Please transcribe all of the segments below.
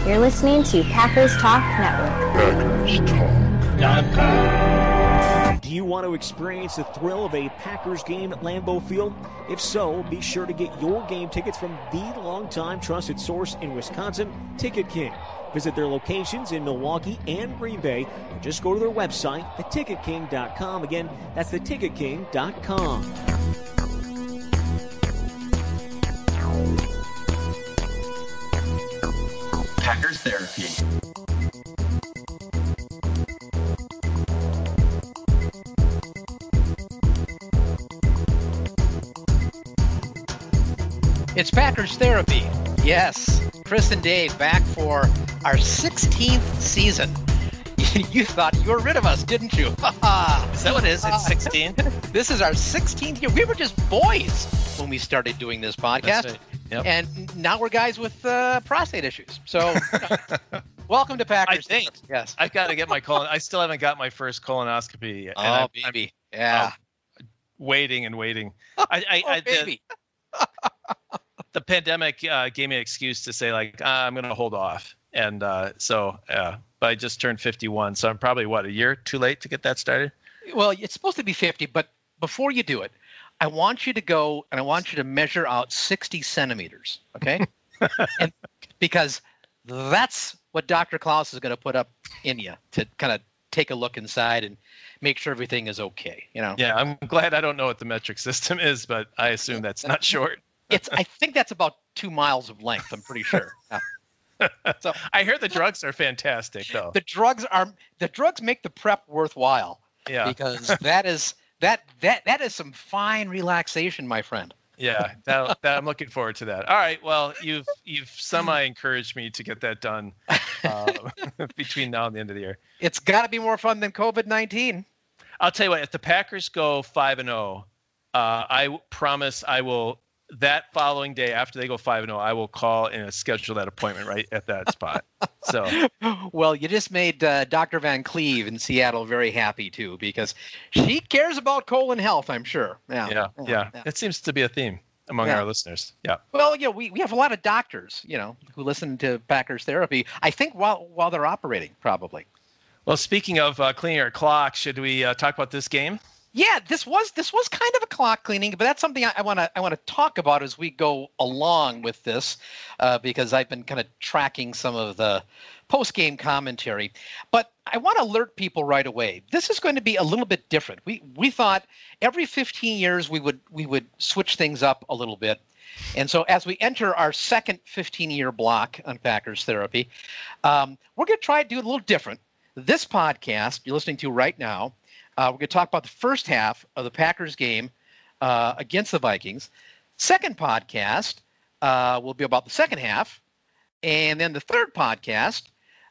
You're listening to Packers Talk Network. Do you want to experience the thrill of a Packers game at Lambeau Field? If so, be sure to get your game tickets from the longtime trusted source in Wisconsin, Ticket King. Visit their locations in Milwaukee and Green Bay, or just go to their website, theticketking.com. Again, that's theticketking.com. Packers Therapy. It's Packers Therapy. Yes, Chris and Dave back for our 16th season. You thought you were rid of us, didn't you? Is that what it is? It's 16? This is our 16th year. We were just boys when we started doing this podcast. Right. Yep. And now we're guys with prostate issues. So welcome to Packers. I think. Yes. I've got to get my colon. I still haven't got my first colonoscopy. And Oh, baby. Yeah. Waiting and waiting. Baby. The pandemic gave me an excuse to say, like, I'm going to hold off. And but I just turned 51. So I'm probably, a year too late to get that started? Well, it's supposed to be 50, but before you do it, I want you to go and I want you to measure out 60 centimeters, okay? And because that's what Dr. Klaus is going to put up in you to kind of take a look inside and make sure everything is okay, you know? Yeah, I'm glad I don't know what the metric system is, but I assume that's not short. I think that's about 2 miles of length, I'm pretty sure. So I heard the drugs are fantastic, though. The drugs make the prep worthwhile. Yeah. Because that is some fine relaxation, my friend. Yeah, that I'm looking forward to that. All right, well, you've semi-encouraged me to get that done between now and the end of the year. It's got to be more fun than COVID-19. I'll tell you what, if the Packers go 5-0, I promise I will, that following day after they go 5-0, I will call and schedule that appointment right at that spot. So, well, you just made Dr. Van Cleve in Seattle very happy too, because she cares about colon health, I'm sure. Yeah. It seems to be a theme among our listeners. Yeah. Well, we have a lot of doctors, who listen to Packers Therapy. I think while they're operating, probably. Well, speaking of cleaning our clock, should we talk about this game? Yeah, this was kind of a clock cleaning, but that's something I want to talk about as we go along with this, because I've been kind of tracking some of the post-game commentary. But I want to alert people right away. This is going to be a little bit different. We thought every 15 years we would switch things up a little bit. And so as we enter our second 15-year block on Packers Therapy, we're going to try to do it a little different. This podcast you're listening to right now, we're going to talk about the first half of the Packers game against the Vikings. Second podcast will be about the second half. And then the third podcast,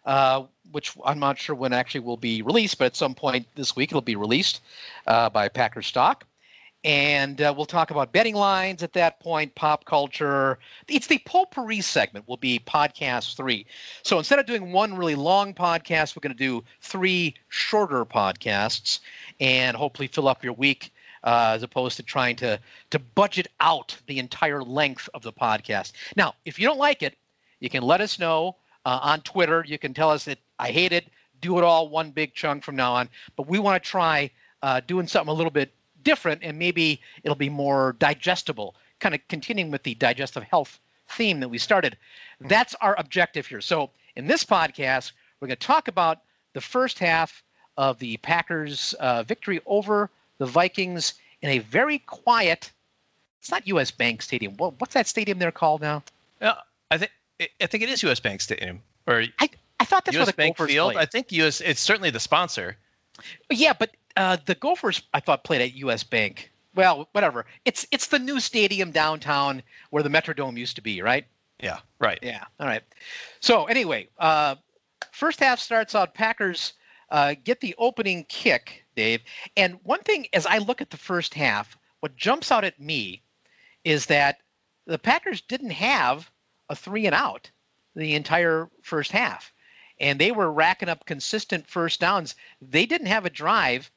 which I'm not sure when actually will be released, but at some point this week it'll be released by Packers Stock. And we'll talk about betting lines at that point, pop culture. It's the potpourri segment will be podcast 3. So instead of doing one really long podcast, we're going to do 3 shorter podcasts and hopefully fill up your week as opposed to trying to budget out the entire length of the podcast. Now, if you don't like it, you can let us know on Twitter. You can tell us that I hate it, do it all one big chunk from now on. But we want to try doing something a little bit different, and maybe it'll be more digestible, kind of continuing with the digestive health theme that we started. That's our objective here. So in this podcast, we're going to talk about the first half of the Packers' victory over the Vikings in a very quiet, it's not U.S. Bank Stadium. What's that stadium they're called now? Yeah, I think it is U.S. Bank Stadium. Or I thought that's U.S. where the Bank Gophers Field. played. I think it's certainly the sponsor. Yeah, but the Gophers, I thought, played at U.S. Bank. Well, whatever. It's the new stadium downtown where the Metrodome used to be, right? Yeah, right. Yeah, all right. So anyway, first half starts out, Packers get the opening kick, Dave. And one thing, as I look at the first half, what jumps out at me is that the Packers didn't have a 3-and-out the entire first half. And they were racking up consistent first downs. They didn't have a drive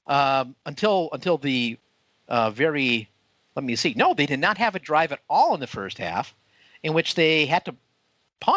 until the very, let me see. No, they did not have a drive at all in the first half in which they had to punt.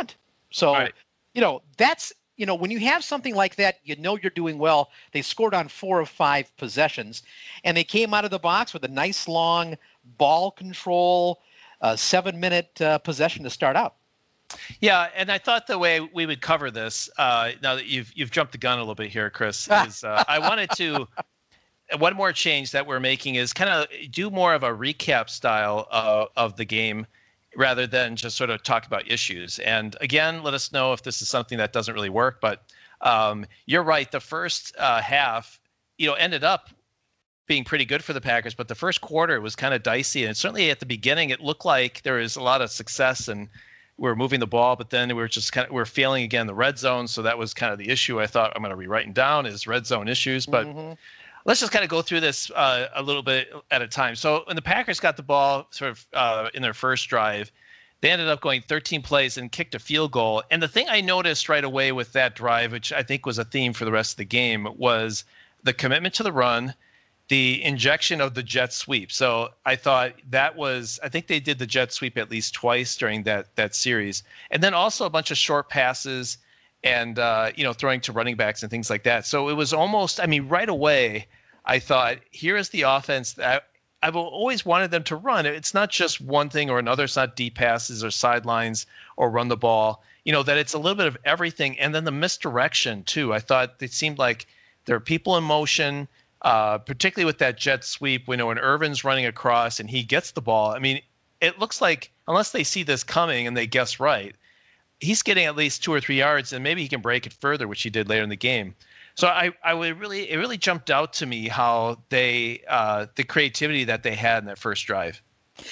So, Right. that's, when you have something like that, you're doing well. They scored on 4 of 5 possessions, and they came out of the box with a nice long ball control, 7-minute possession to start out. Yeah, and I thought the way we would cover this, now that you've jumped the gun a little bit here, Chris, is I wanted to. One more change that we're making is kind of do more of a recap style of the game rather than just sort of talk about issues. And again, let us know if this is something that doesn't really work. But you're right. The first half, ended up being pretty good for the Packers, but the first quarter was kind of dicey. And certainly at the beginning, it looked like there was a lot of success and we were moving the ball, but then we were just we're failing again in the red zone. So that was kind of the issue. I thought I'm going to be writing down is red zone issues, but. Mm-hmm. Let's just kind of go through this a little bit at a time. So when the Packers got the ball sort of in their first drive, they ended up going 13 plays and kicked a field goal. And the thing I noticed right away with that drive, which I think was a theme for the rest of the game, was the commitment to the run, the injection of the jet sweep. So I thought I think they did the jet sweep at least twice during that series. And then also a bunch of short passes and throwing to running backs and things like that. So it was almost, right away, I thought, here is the offense that I've always wanted them to run. It's not just one thing or another. It's not deep passes or sidelines or run the ball. That it's a little bit of everything. And then the misdirection, too. I thought it seemed like there are people in motion, particularly with that jet sweep, when Irvin's running across and he gets the ball. It looks like, unless they see this coming and they guess right, he's getting at least 2 or 3 yards, and maybe he can break it further, which he did later in the game. So it really jumped out to me how the creativity that they had in that first drive.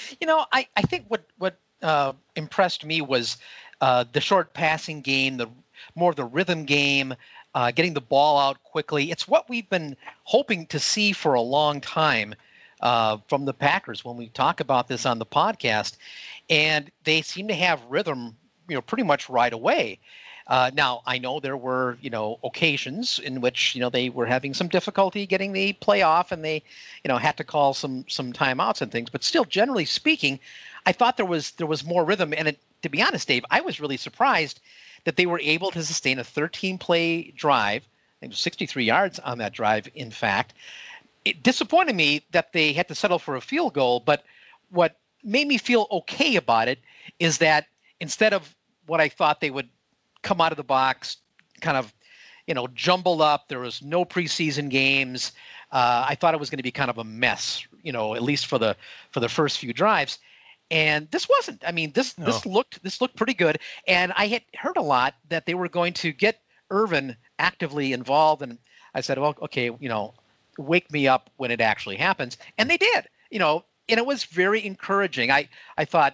I think what impressed me was the short passing game, the more of the rhythm game, getting the ball out quickly. It's what we've been hoping to see for a long time from the Packers when we talk about this on the podcast, and they seem to have rhythm pretty much right away. Now, I know there were, occasions in which, they were having some difficulty getting the play off and they, had to call some timeouts and things. But still, generally speaking, I thought there was more rhythm. And to be honest, Dave, I was really surprised that they were able to sustain a 13-play drive. I think it was 63 yards on that drive, in fact. It disappointed me that they had to settle for a field goal. But what made me feel okay about it is that instead of what I thought they would come out of the box kind of, jumbled up. There was no preseason games. I thought it was going to be kind of a mess, at least for the first few drives. And this wasn't. This looked pretty good. And I had heard a lot that they were going to get Irvin actively involved. And I said, well, okay, wake me up when it actually happens. And they did, and it was very encouraging. I thought,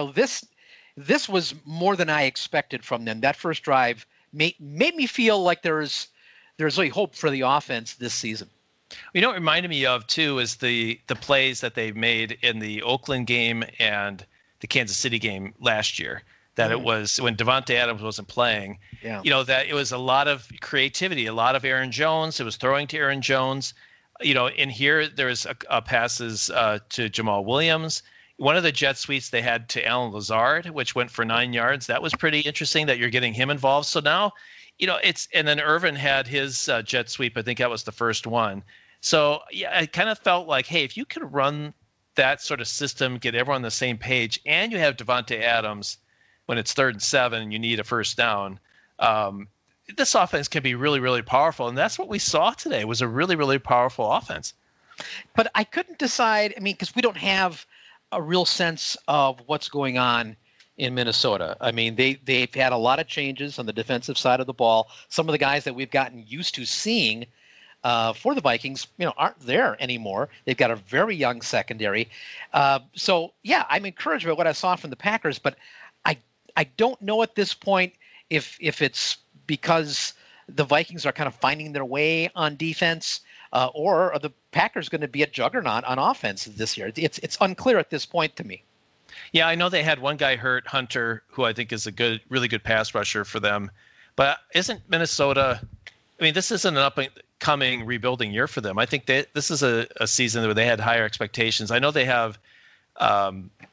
this was more than I expected from them. That first drive made me feel like there's really hope for the offense this season. It reminded me of, too, is the plays that they made in the Oakland game and the Kansas City game last year. That it was when Davante Adams wasn't playing. Yeah. That it was a lot of creativity, a lot of Aaron Jones. It was throwing to Aaron Jones. In here, there's passes to Jamal Williams. One of the jet sweeps they had to Allen Lazard, which went for 9 yards. That was pretty interesting that you're getting him involved. So now, and then Irvin had his jet sweep. I think that was the first one. So yeah, I kind of felt like, hey, if you could run that sort of system, get everyone on the same page, and you have Davante Adams when it's 3rd and 7 and you need a first down, this offense can be really, really powerful. And that's what we saw today was a really, really powerful offense. But I couldn't decide, because we don't have a real sense of what's going on in Minnesota. They've had a lot of changes on the defensive side of the ball. Some of the guys that we've gotten used to seeing for the Vikings, aren't there anymore. They've got a very young secondary. So yeah, I'm encouraged by what I saw from the Packers, but I don't know at this point if it's because the Vikings are kind of finding their way on defense, or are the Packers going to be a juggernaut on offense this year? It's unclear at this point to me. Yeah, I know they had one guy hurt, Hunter, who I think is a really good pass rusher for them. But isn't Minnesota? This isn't an up-and-coming rebuilding year for them. I think this is a season where they had higher expectations. I know they have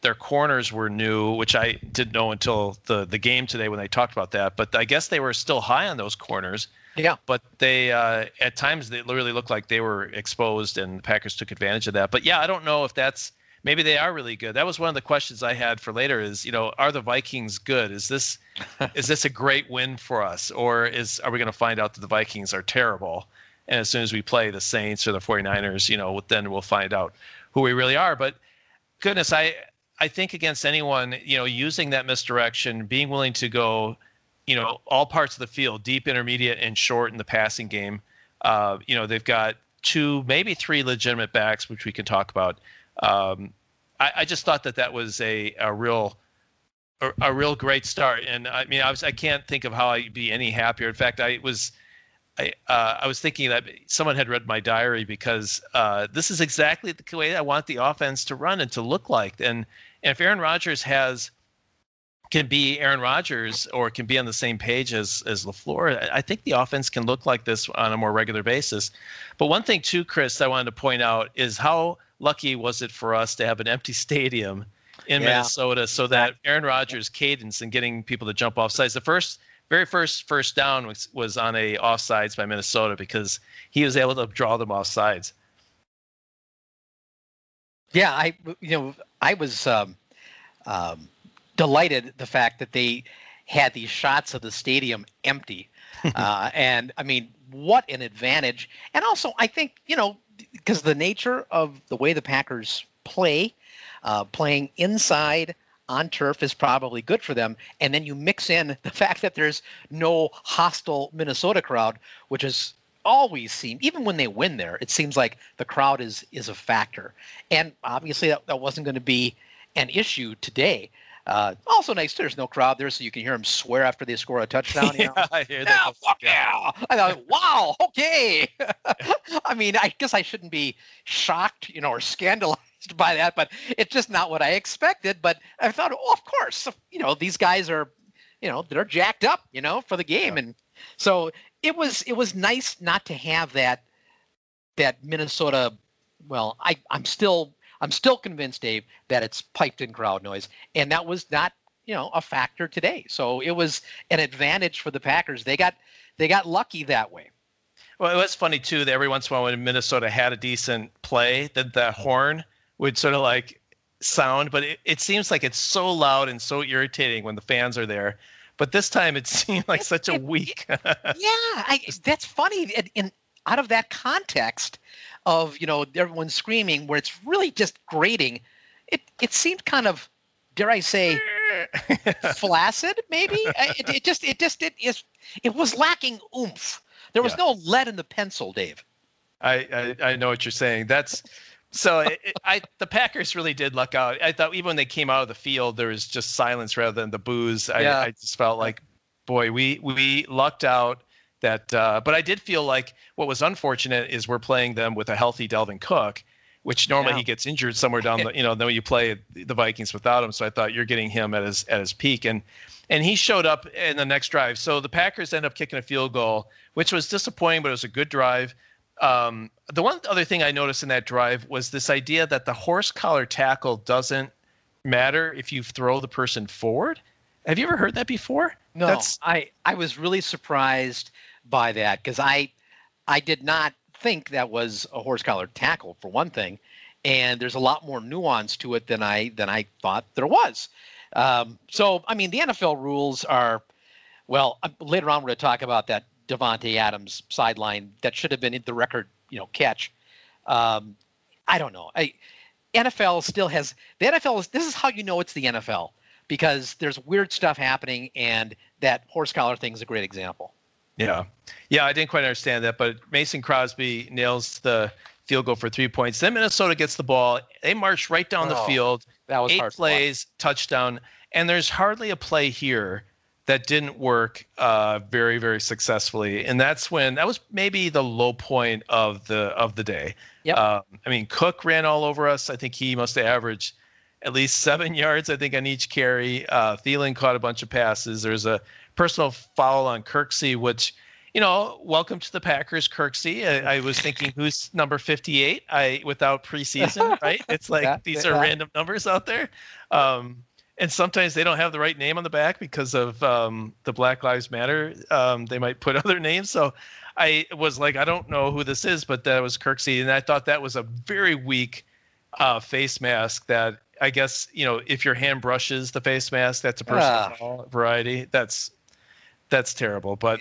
their corners were new, which I didn't know until the game today when they talked about that. But I guess they were still high on those corners. Yeah. But they at times they really looked like they were exposed, and the Packers took advantage of that. But yeah, I don't know if that's maybe they are really good. That was one of the questions I had for later. Is are the Vikings good? Is this a great win for us, or are we going to find out that the Vikings are terrible? And as soon as we play the Saints or the 49ers, then we'll find out who we really are. But goodness, I think against anyone, using that misdirection, being willing to go, all parts of the field, deep, intermediate, and short in the passing game. They've got 2, maybe 3 legitimate backs, which we can talk about. I just thought that was a real great start. And I mean, I can't think of how I'd be any happier. In fact, I was thinking that someone had read my diary, because this is exactly the way I want the offense to run and to look like. And if Aaron Rodgers can be Aaron Rodgers, or can be on the same page as LaFleur, I think the offense can look like this on a more regular basis. But one thing too, Chris, I wanted to point out is how lucky was it for us to have an empty stadium in Minnesota, so that Aaron Rodgers' cadence and getting people to jump off sides. The very first down was on a offsides by Minnesota, because he was able to draw them off sides. Yeah, I was delighted the fact that they had these shots of the stadium empty. And I mean, what an advantage. And also, I think, because the nature of the way the Packers play, playing inside on turf is probably good for them. And then you mix in the fact that there's no hostile Minnesota crowd, which is always seemed, even when they win there, it seems like the crowd is a factor. And obviously that wasn't going to be an issue today. Also nice, there's no crowd there, so you can hear them swear after they score a touchdown. I hear that. Yeah. I thought, wow, okay. I mean, I guess I shouldn't be shocked, or scandalized by that, but it's just not what I expected. But I thought, of course, these guys are, they're jacked up, for the game. And so it was nice not to have that Minnesota. Well, I'm still convinced, Dave, that it's piped in crowd noise, and that was not, a factor today. So it was an advantage for the Packers. They got lucky that way. Well, it was funny too that every once in a while when Minnesota had a decent play, that the horn would sort of like sound, but it seems like it's so loud and so irritating when the fans are there. But this time it seemed like such a weak. That's funny. Out of that context of, everyone screaming, where it's really just grating, it seemed kind of, dare I say, flaccid, maybe? It was lacking oomph. There was no lead in the pencil, Dave. I know what you're saying. That's so. The Packers really did luck out. I thought even when they came out of the field, there was just silence rather than the boos. I just felt like, boy, we lucked out. That, but I did feel like what was unfortunate is we're playing them with a healthy Dalvin Cook, which normally he gets injured somewhere down the, then you play the Vikings without him. So I thought you're getting him at his peak, and he showed up in the next drive. So the Packers end up kicking a field goal, which was disappointing, but it was a good drive. The one other thing I noticed in that drive was this idea that the horse collar tackle doesn't matter if you throw the person forward. Have you ever heard that before? No, I was really surprised by that, because I did not think that was a horse collar tackle, for one thing, and there's a lot more nuance to it than I thought there was. So I mean, the NFL rules are, well, later on we're going to talk about that Davante Adams sideline that should have been in the record catch. I don't know. NFL still has the NFL. This is how you know it's the NFL, because there's weird stuff happening, and that horse collar thing is a great example. Yeah, I didn't quite understand that, but Mason Crosby nails the field goal for 3 points. Then Minnesota gets the ball. They march right down the field. That was 8 plays, touchdown, and there's hardly a play here that didn't work very, very successfully. And that was maybe the low point of the day. Yep. I mean, Cook ran all over us. I think he must have averaged at least 7 yards, I think, on each carry. Thielen caught a bunch of passes. There's a personal foul on Kirksey, which welcome to the Packers, Kirksey. I was thinking, who's number 58? Without preseason, right? It's like these are random numbers out there. And sometimes they don't have the right name on the back because of the Black Lives Matter. They might put other names. So I was like, I don't know who this is, but that was Kirksey. And I thought that was a very weak face mask that I guess, if your hand brushes the face mask, that's a personal variety. That's terrible. But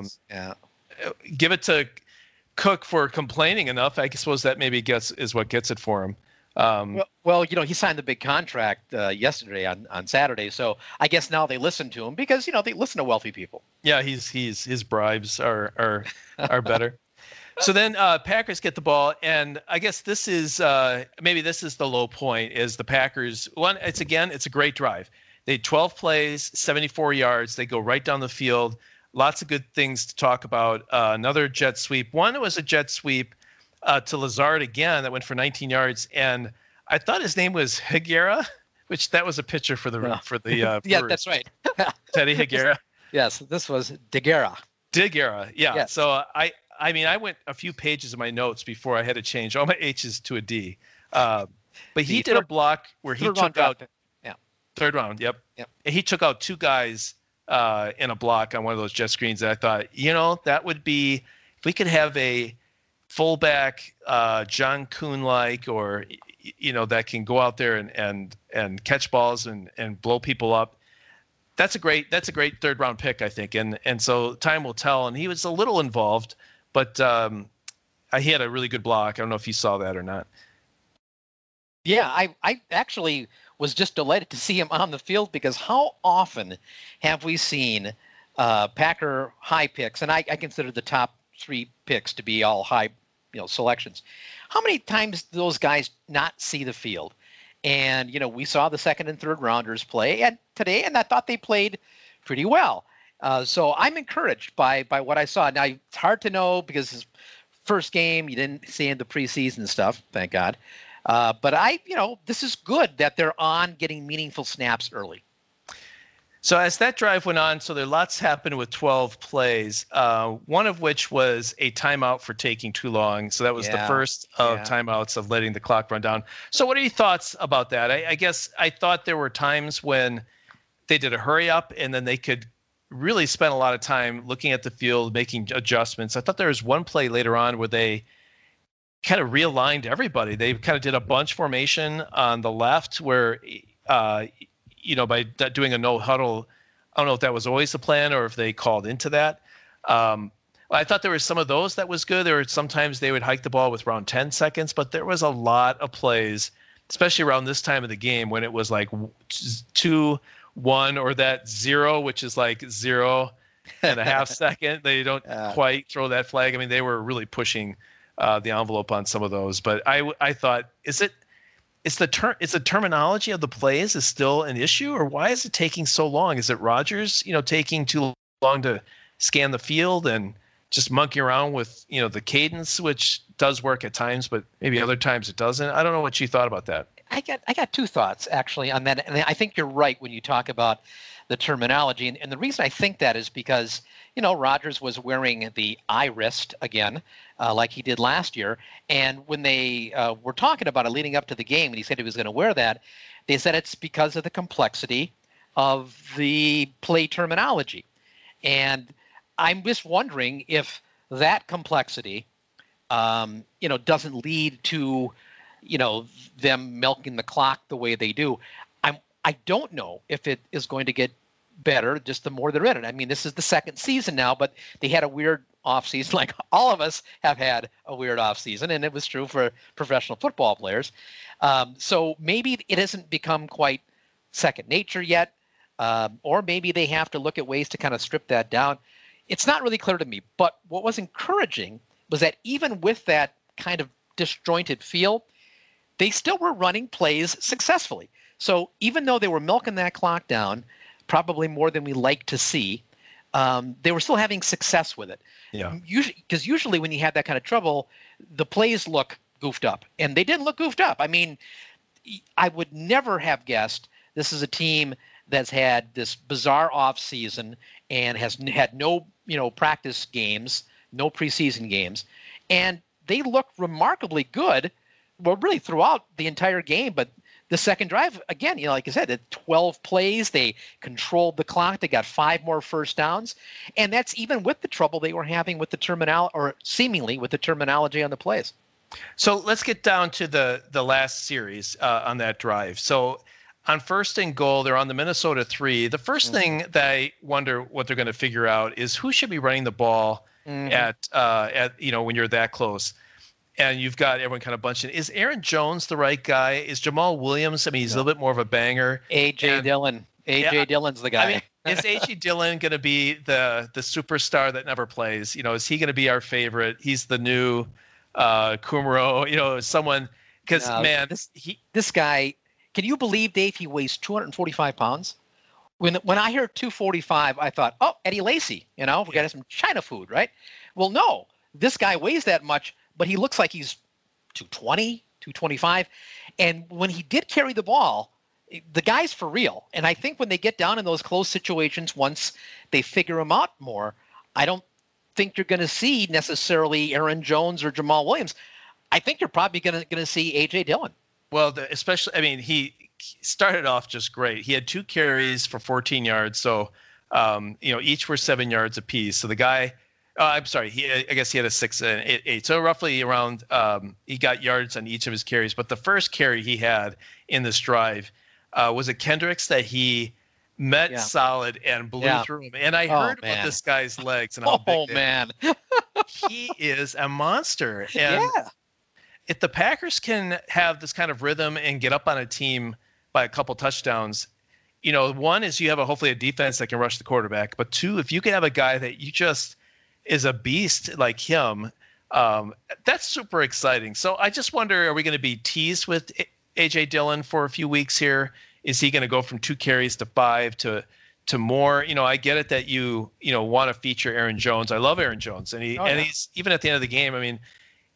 give it to Cook for complaining enough. I suppose that maybe is what gets it for him. Well, he signed the big contract yesterday on Saturday, so I guess now they listen to him because they listen to wealthy people. Yeah, his bribes are better. So then Packers get the ball, and I guess this is maybe this is the low point. Is the Packers It's a great drive. They had 12 plays, 74 yards. They go right down the field. Lots of good things to talk about. Another jet sweep. One was a jet sweep to Lazard again that went for 19 yards, and I thought his name was Higuera, which that was a pitcher for the yeah, that's right. Teddy Higuera. Yes, this was DeGuerra. DeGuerra, yeah. Yes. So I went a few pages of my notes before I had to change all my H's to a D. But he did a block where he took out third round. Yep. And he took out two guys in a block on one of those jet screens. And I thought, that would be if we could have a fullback, John Kuhn-like, or that can go out there and catch balls and blow people up. That's a great third round pick, I think. And so time will tell. And he was a little involved, but he had a really good block. I don't know if you saw that or not. Yeah, I actually was just delighted to see him on the field because how often have we seen Packer high picks, and I consider the top 3 picks to be all high, selections. How many times do those guys not see the field? And, we saw the second and third rounders play today, and I thought they played pretty well. So I'm encouraged by what I saw. Now, it's hard to know because his first game, you didn't see in the preseason stuff, thank God. But this is good that they're on getting meaningful snaps early. So as that drive went on, so there lots happened with 12 plays, one of which was a timeout for taking too long. So that was the first of timeouts of letting the clock run down. So what are your thoughts about that? I guess I thought there were times when they did a hurry up and then they could really spend a lot of time looking at the field, making adjustments. I thought there was one play later on where they kind of realigned everybody. They kind of did a bunch formation on the left where by doing a no huddle. I don't know if that was always the plan or if they called into that. I thought there were some of those that was good. There were sometimes they would hike the ball with around 10 seconds, but there was a lot of plays, especially around this time of the game when it was like 2-1 or that 0, which is like 0.5 second. They don't quite throw that flag. I mean, they were really pushing the envelope on some of those. But I thought, is the terminology of the plays is still an issue, or why is it taking so long? Is it Rodgers, taking too long to scan the field and just monkey around with, the cadence, which does work at times, but maybe other times it doesn't? I don't know what you thought about that. I got 2 thoughts actually on that, and I think you're right when you talk about the terminology, and the reason I think that is because Rodgers was wearing the eye wrist again, like he did last year. And when they were talking about it leading up to the game, and he said he was going to wear that, they said it's because of the complexity of the play terminology. And I'm just wondering if that complexity, doesn't lead to, them milking the clock the way they do. I don't know if it is going to get better just the more they're in it. I mean, this is the second season now, but they had a weird offseason, like all of us have had a weird offseason, and it was true for professional football players. So maybe it hasn't become quite second nature yet, or maybe they have to look at ways to kind of strip that down. It's not really clear to me, but what was encouraging was that even with that kind of disjointed feel, they still were running plays successfully. So even though they were milking that clock down, probably more than we like to see, they were still having success with it. Yeah. Because usually when you have that kind of trouble, the plays look goofed up, and they didn't look goofed up. I mean, I would never have guessed this is a team that's had this bizarre off season and has had no, practice games, no preseason games, and they looked remarkably good, well, really throughout the entire game. But the second drive, again, like I said, 12 plays, they controlled the clock, they got 5 more first downs, and that's even with the trouble they were having with the seemingly with the terminology on the plays. So let's get down to the last series on that drive. So on first and goal, they're on the Minnesota 3. The first thing that I wonder what they're going to figure out is who should be running the ball at when you're that close. And you've got everyone kind of bunching. Is Aaron Jones the right guy? Is Jamal Williams? I mean, he's a little bit more of a banger. A.J. Dillon. A.J. Dillon's the guy. I mean, is A.J. Dillon going to be the superstar that never plays? Is he going to be our favorite? He's the new Kumaro, someone. Because, this guy, can you believe, Dave, he weighs 245 pounds? When I heard 245, I thought, oh, Eddie Lacy, we got some China food, right? Well, no, this guy weighs that much, but he looks like he's 220, 225. And when he did carry the ball, the guy's for real. And I think when they get down in those close situations, once they figure him out more, I don't think you're going to see necessarily Aaron Jones or Jamal Williams. I think you're probably going to see A.J. Dillon. Well, he started off just great. He had 2 carries for 14 yards. So, each were 7 yards apiece. So the guy, I guess he had a 6 and 8. So roughly around, he got yards on each of his carries. But the first carry he had in this drive was a Kendricks that he met solid and blew through him. And I heard about this guy's legs and how big they are. He is a monster. And if the Packers can have this kind of rhythm and get up on a team by a couple touchdowns, one is you have hopefully a defense that can rush the quarterback. But 2, if you can have a guy that you just is a beast like him, that's super exciting. So I just wonder, are we going to be teased with A.J. Dillon for a few weeks here? Is he going to go from 2 carries to 5 to more? I get it that you want to feature Aaron Jones. I love Aaron Jones, and he's even at the end of the game. I mean,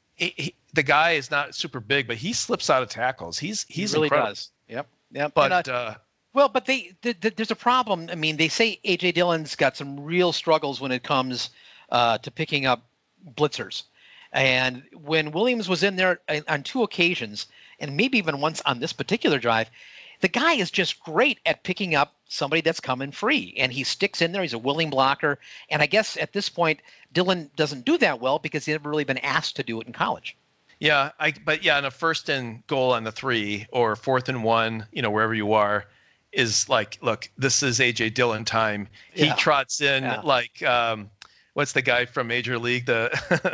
the guy is not super big, but he slips out of tackles. He really incredible. Does. Yep. But but there's a problem. I mean, they say A.J. Dillon's got some real struggles when it comes to picking up blitzers. And when Williams was in there on 2 occasions, and maybe even once on this particular drive, the guy is just great at picking up somebody that's coming free. And he sticks in there. He's a willing blocker. And I guess at this point, Dillon doesn't do that well because he's never really been asked to do it in college. Yeah, on a first and goal on the 3 or 4th and 1, wherever you are, is like, look, this is A.J. Dillon time. He trots in like what's the guy from Major League? The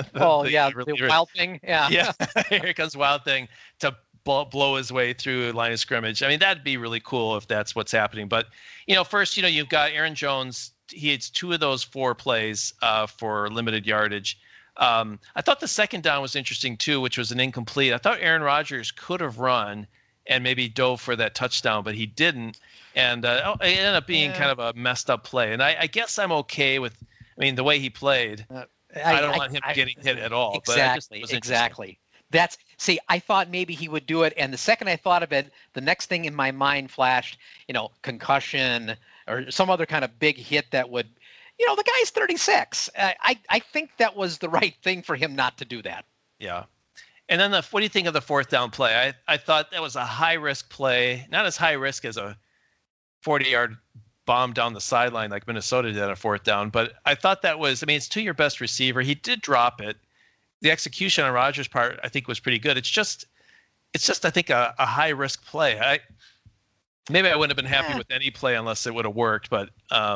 Wild Thing. Yeah. Here comes Wild Thing to blow his way through line of scrimmage. I mean, that'd be really cool if that's what's happening. But, first, you've got Aaron Jones. He hits 2 of those 4 plays for limited yardage. I thought the second down was interesting too, which was an incomplete. I thought Aaron Rodgers could have run and maybe dove for that touchdown, but he didn't. And it ended up being kind of a messed up play. And I guess I'm okay with, the way he played. I don't want him getting hit at all. Exactly. I thought maybe he would do it. And the second I thought of it, the next thing in my mind flashed, concussion or some other kind of big hit that would, the guy's 36. I think that was the right thing for him not to do that. Yeah. And then what do you think of the 4th down play? I thought that was a high-risk play, not as high risk as a 40-yard bomb down the sideline like Minnesota did on a 4th down, but I thought that was, it's to your best receiver. He did drop it. The execution on Rodgers' part, I think, was pretty good. It's just I think, a high-risk play. Maybe I wouldn't have been happy with any play unless it would have worked, but I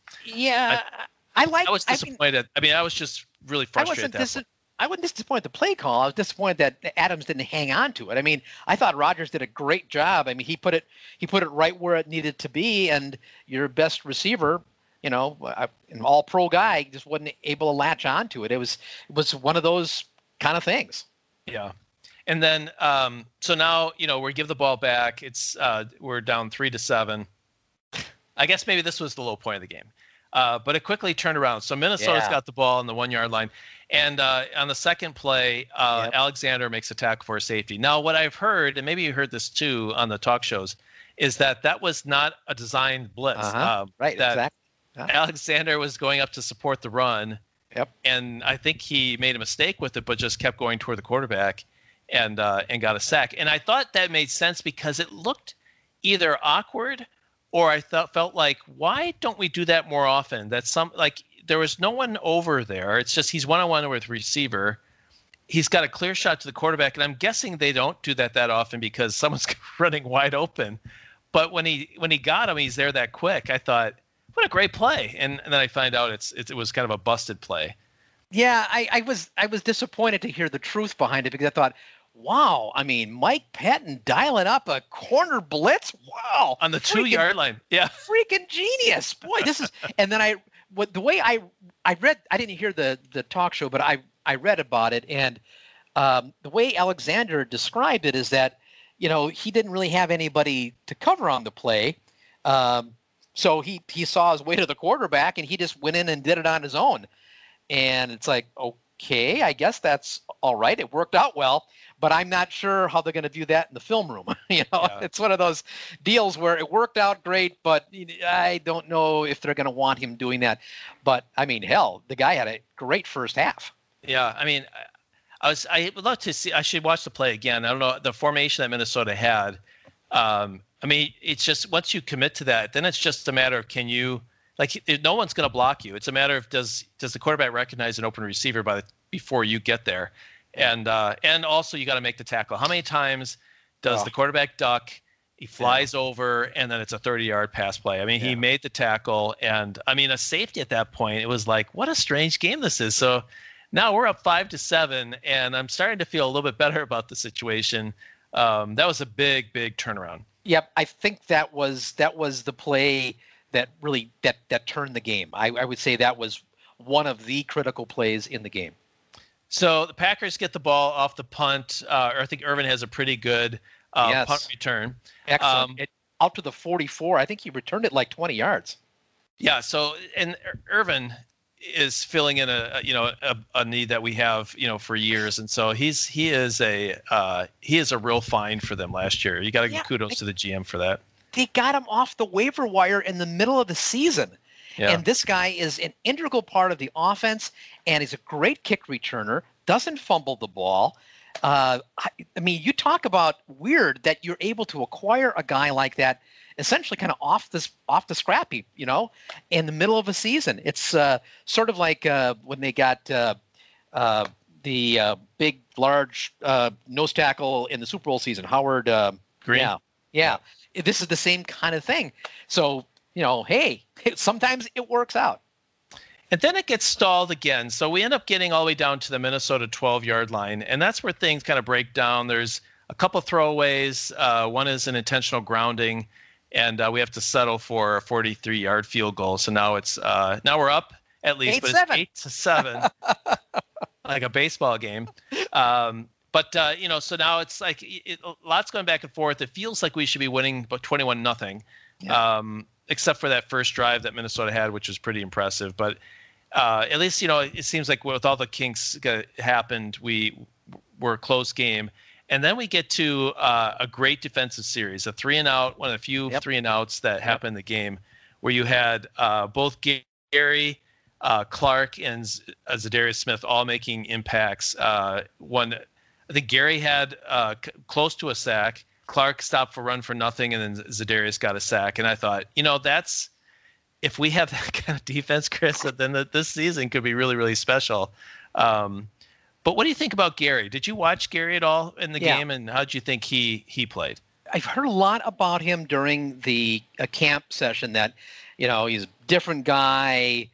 was disappointed. I was just really frustrated. I wasn't disappointed the play call. I was disappointed that Adams didn't hang on to it. I thought Rodgers did a great job. He put it right where it needed to be, and your best receiver, an all-pro guy, just wasn't able to latch on to it. It was one of those kind of things. Yeah. And then, so now, we give the ball back. It's we're down 3-7. I guess maybe this was the low point of the game. But it quickly turned around. So Minnesota's got the ball on the 1-yard line. And on the second play, Alexander makes a tackle for a safety. Now, what I've heard, and maybe you heard this too on the talk shows, is that was not a designed blitz. Right, that exactly. Alexander was going up to support the run. Yep. And I think he made a mistake with it, but just kept going toward the quarterback and got a sack. And I thought that made sense because it looked either awkward or I felt like, why don't we do that more often? There was no one over there. It's just he's one-on-one with receiver. He's got a clear shot to the quarterback, and I'm guessing they don't do that often because someone's running wide open. But when he got him, he's there that quick. I thought, what a great play. And then I find out it was kind of a busted play. Yeah, I was disappointed to hear the truth behind it because I thought, wow, I mean, Mike Patton dialing up a corner blitz. Wow. On the 2-yard line. Yeah. Freaking genius. Boy, this is, and then the way I read, I didn't hear the talk show, but I read about it. And the way Alexander described it is that, he didn't really have anybody to cover on the play. So he saw his way to the quarterback and he just went in and did it on his own. And it's like, okay, I guess that's all right. It worked out well, but I'm not sure how they're going to do that in the film room. It's one of those deals where it worked out great, but I don't know if they're going to want him doing that. But I mean, hell, the guy had a great first half. Yeah. I mean, I would love to see, I should watch the play again. I don't know the formation that Minnesota had. I mean, it's just once you commit to that, then it's just a matter of can you no one's going to block you. It's a matter of does the quarterback recognize an open receiver before you get there, and also you got to make the tackle. How many times does the quarterback duck? He flies over, and then it's a 30-yard pass play. I mean, he made the tackle, and I mean a safety at that point. It was like, what a strange game this is. So now we're up 5-7, and I'm starting to feel a little bit better about the situation. That was a big turnaround. Yep, I think that was the play that really that turned the game. I would say that was one of the critical plays in the game. So the Packers get the ball off the punt. I think Irvin has a pretty good punt return. Excellent. Out to the 44. I think he returned it like 20 yards. Yeah. So and Irvin is filling in a need that we have for years, and so he is a real find for them last year. You got to give kudos to the GM for that. They got him off the waiver wire in the middle of the season. Yeah. And this guy is an integral part of the offense, and he's a great kick returner, doesn't fumble the ball. I mean, you talk about weird that you're able to acquire a guy like that essentially kind of off the scrap heap, in the middle of a season. It's sort of like when they got the big, large nose tackle in the Super Bowl season, Howard Green. Yeah. This is the same kind of thing. So, hey, sometimes it works out. And then it gets stalled again. So we end up getting all the way down to the Minnesota 12-yard line. And that's where things kind of break down. There's a couple throwaways. One is an intentional grounding. And we have to settle for a 43-yard field goal. So now it's now we're up at least, but it's 8-7, like a baseball game. But so now it's like lots going back and forth. It feels like we should be winning, but 21-0, except for that first drive that Minnesota had, which was pretty impressive. But at least it seems like with all the kinks happened, we were a close game. And then we get to a great defensive series, a 3-and-out, one of the few 3-and-outs that happened in the game, where you had both Gary, Clark, and Zadarius Smith all making impacts. I think Gary had close to a sack. Clark stopped for run for nothing, and then Zadarius got a sack. And I thought, that's if we have that kind of defense, Chris, then this season could be really, really special. But what do you think about Gary? Did you watch Gary at all in the game, and how did you think he played? I've heard a lot about him during the camp session that, he's a different guy.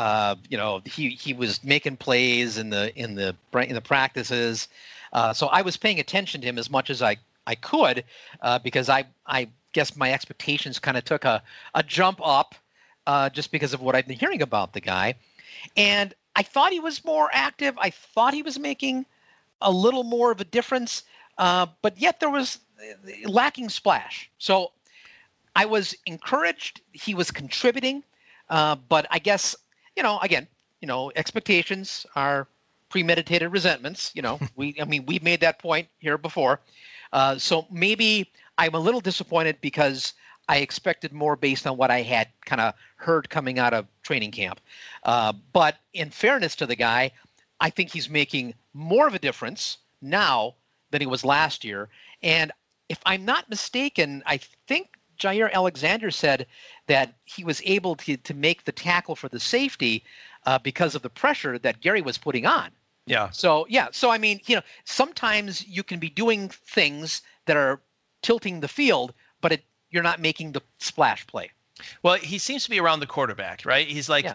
He was making plays in the practices. So I was paying attention to him as much as I could because I guess my expectations kind of took a jump up just because of what I've been hearing about the guy. And I thought he was more active. I thought he was making a little more of a difference, but yet there was lacking splash. So I was encouraged. He was contributing, but I guess, again, expectations are premeditated resentments. We've made that point here before. So maybe I'm a little disappointed because I expected more based on what I had kind of heard coming out of training camp. But in fairness to the guy, I think he's making more of a difference now than he was last year. And if I'm not mistaken, I think Jair Alexander said that he was able to make the tackle for the safety because of the pressure that Gary was putting on. Yeah. So I mean, sometimes you can be doing things that are tilting the field, but you're not making the splash play. Well, he seems to be around the quarterback, right? He's like,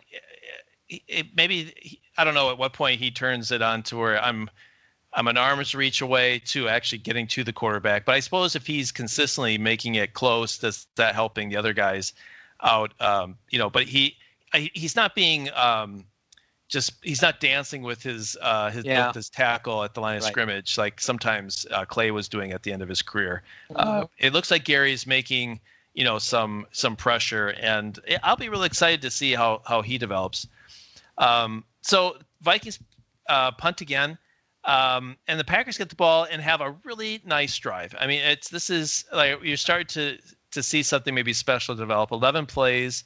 I don't know at what point he turns it on to where I'm an arm's reach away to actually getting to the quarterback. But I suppose if he's consistently making it close, that's that helping the other guys out. But he's not being he's not dancing with his tackle at the line of scrimmage like sometimes Clay was doing at the end of his career. It looks like Gary's making some pressure, and I'll be really excited to see how he develops. So Vikings punt again. And the Packers get the ball and have a really nice drive. I mean, this is like you're starting to see something maybe special develop. 11 plays,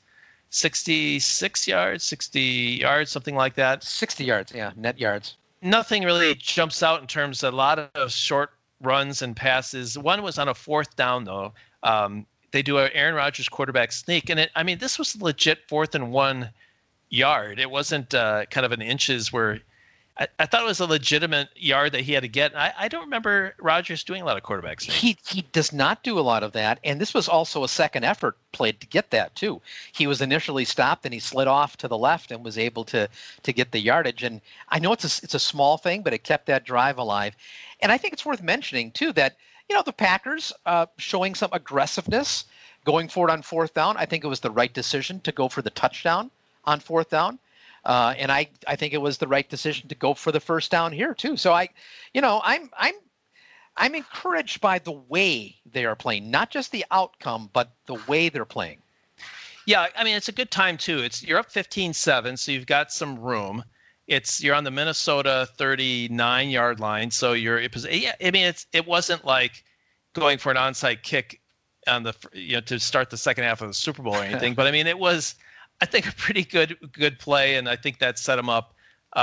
66 yards, 60 yards, something like that. 60 yards, net yards. Nothing really jumps out in terms of a lot of short runs and passes. One was on a 4th down, though. They do an Aaron Rodgers quarterback sneak. And this was legit 4th and 1 yard. It wasn't kind of an inches where I thought it was a legitimate yard that he had to get. I don't remember Rodgers doing a lot of quarterbacks. He does not do a lot of that, and this was also a second effort played to get that too. He was initially stopped, and he slid off to the left and was able to get the yardage. And I know it's a small thing, but it kept that drive alive. And I think it's worth mentioning too that the Packers showing some aggressiveness going forward on 4th down. I think it was the right decision to go for the touchdown on 4th down. And I think it was the right decision to go for the 1st down here too. So I'm encouraged by the way they are playing, not just the outcome, but the way they're playing. Yeah, I mean it's a good time too. You're up 15-7, so you've got some room. You're on the Minnesota 39-yard line, so it wasn't like going for an onside kick on the to start the second half of the Super Bowl or anything, but I mean it was. I think a pretty good play, and I think that set him up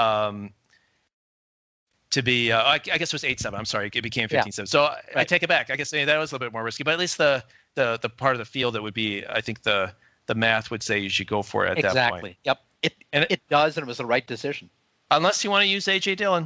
to be. I guess it was 8-7. I'm sorry, it became 15-7. So I take it back. I guess that was a little bit more risky, but at least the part of the field that would be, I think the math would say you should go for it at that point. Yep. It does, and it was the right decision. Unless you want to use A.J. Dillon,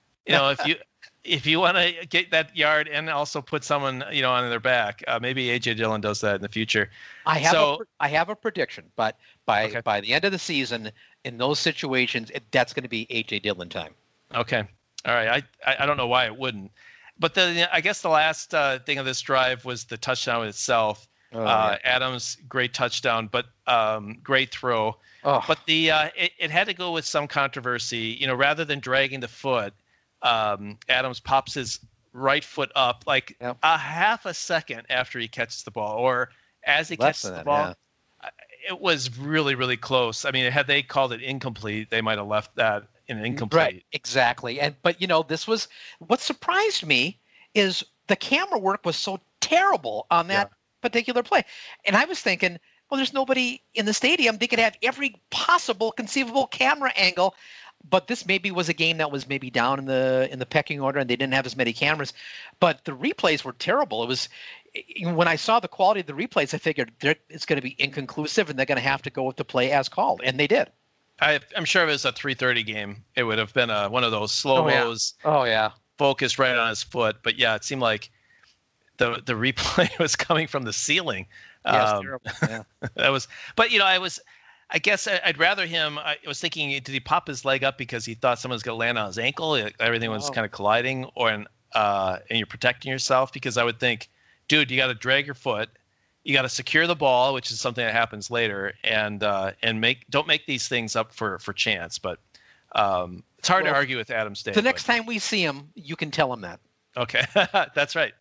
if you want to get that yard and also put someone on their back, maybe A.J. Dillon does that in the future. I have a prediction, but by the end of the season, in those situations, that's going to be A.J. Dillon time. Okay, all right. I don't know why it wouldn't, but I guess the last thing of this drive was the touchdown itself. Adams, great touchdown, but great throw. Oh. But it had to go with some controversy. Rather than dragging the foot. Adams pops his right foot up like a half a second after he catches the ball, or as he catches the ball. It was really, really close. I mean, had they called it incomplete, they might have left that in an incomplete. Right, exactly. But this was what surprised me is the camera work was so terrible on that particular play, and I was thinking, well, there's nobody in the stadium. They could have every possible conceivable camera angle. But this maybe was a game that was maybe down in the pecking order, and they didn't have as many cameras. But the replays were terrible. It was when I saw the quality of the replays, I figured it's going to be inconclusive, and they're going to have to go with the play as called, and they did. I'm sure if it was a 3:30 game, it would have been one of those slow-mos. Oh yeah. Focused right on his foot, but it seemed like the replay was coming from the ceiling. Yeah, terrible. Yeah. That was, but I guess I'd rather him. I was thinking, did he pop his leg up because he thought someone was going to land on his ankle? Everything was kind of colliding, and you're protecting yourself? Because I would think, dude, you got to drag your foot, you got to secure the ball, which is something that happens later, and don't make these things up for chance. But it's hard to argue with Adam State. The next time we see him, you can tell him that. Okay, that's right.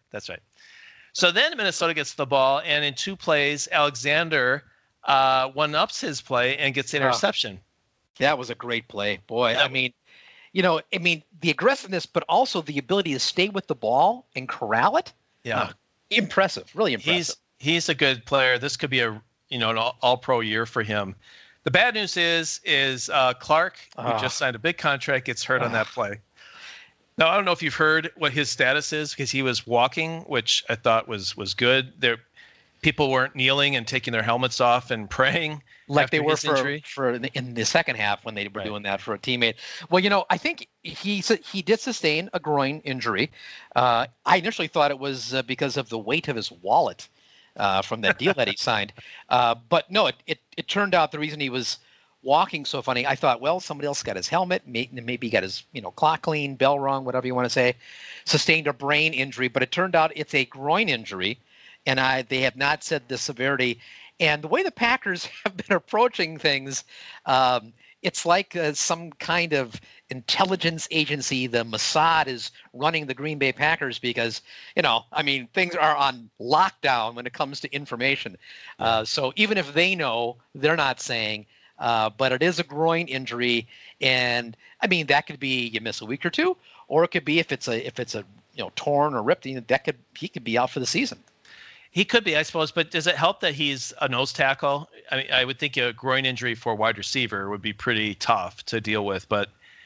So then Minnesota gets the ball, and in 2 plays, Alexander one-ups his play and gets the interception. That was a great play. Boy, I mean, the aggressiveness, but also the ability to stay with the ball and corral it. Yeah. Impressive, really impressive. He's a good player. This could be an all-pro year for him. The bad news is Clark, who just signed a big contract, gets hurt on that play. Now, I don't know if you've heard what his status is, because he was walking, which I thought was good. People weren't kneeling and taking their helmets off and praying like they were in the second half when they were doing that for a teammate. Well, I think he did sustain a groin injury. I initially thought it was because of the weight of his wallet from that deal that he signed. But no, it turned out the reason he was walking so funny, I thought, well, somebody else got his helmet, maybe got his clock clean, bell rung, whatever you want to say, sustained a brain injury. But it turned out it's a groin injury. And they have not said the severity. And the way the Packers have been approaching things, it's like some kind of intelligence agency. The Mossad is running the Green Bay Packers because, things are on lockdown when it comes to information. So even if they know, they're not saying. But it is a groin injury, and that could be you miss a week or two, or it could be if it's a torn or ripped, he could be out for the season. He could be, I suppose, but does it help that he's a nose tackle? I would think a groin injury for a wide receiver would be pretty tough to deal with, but,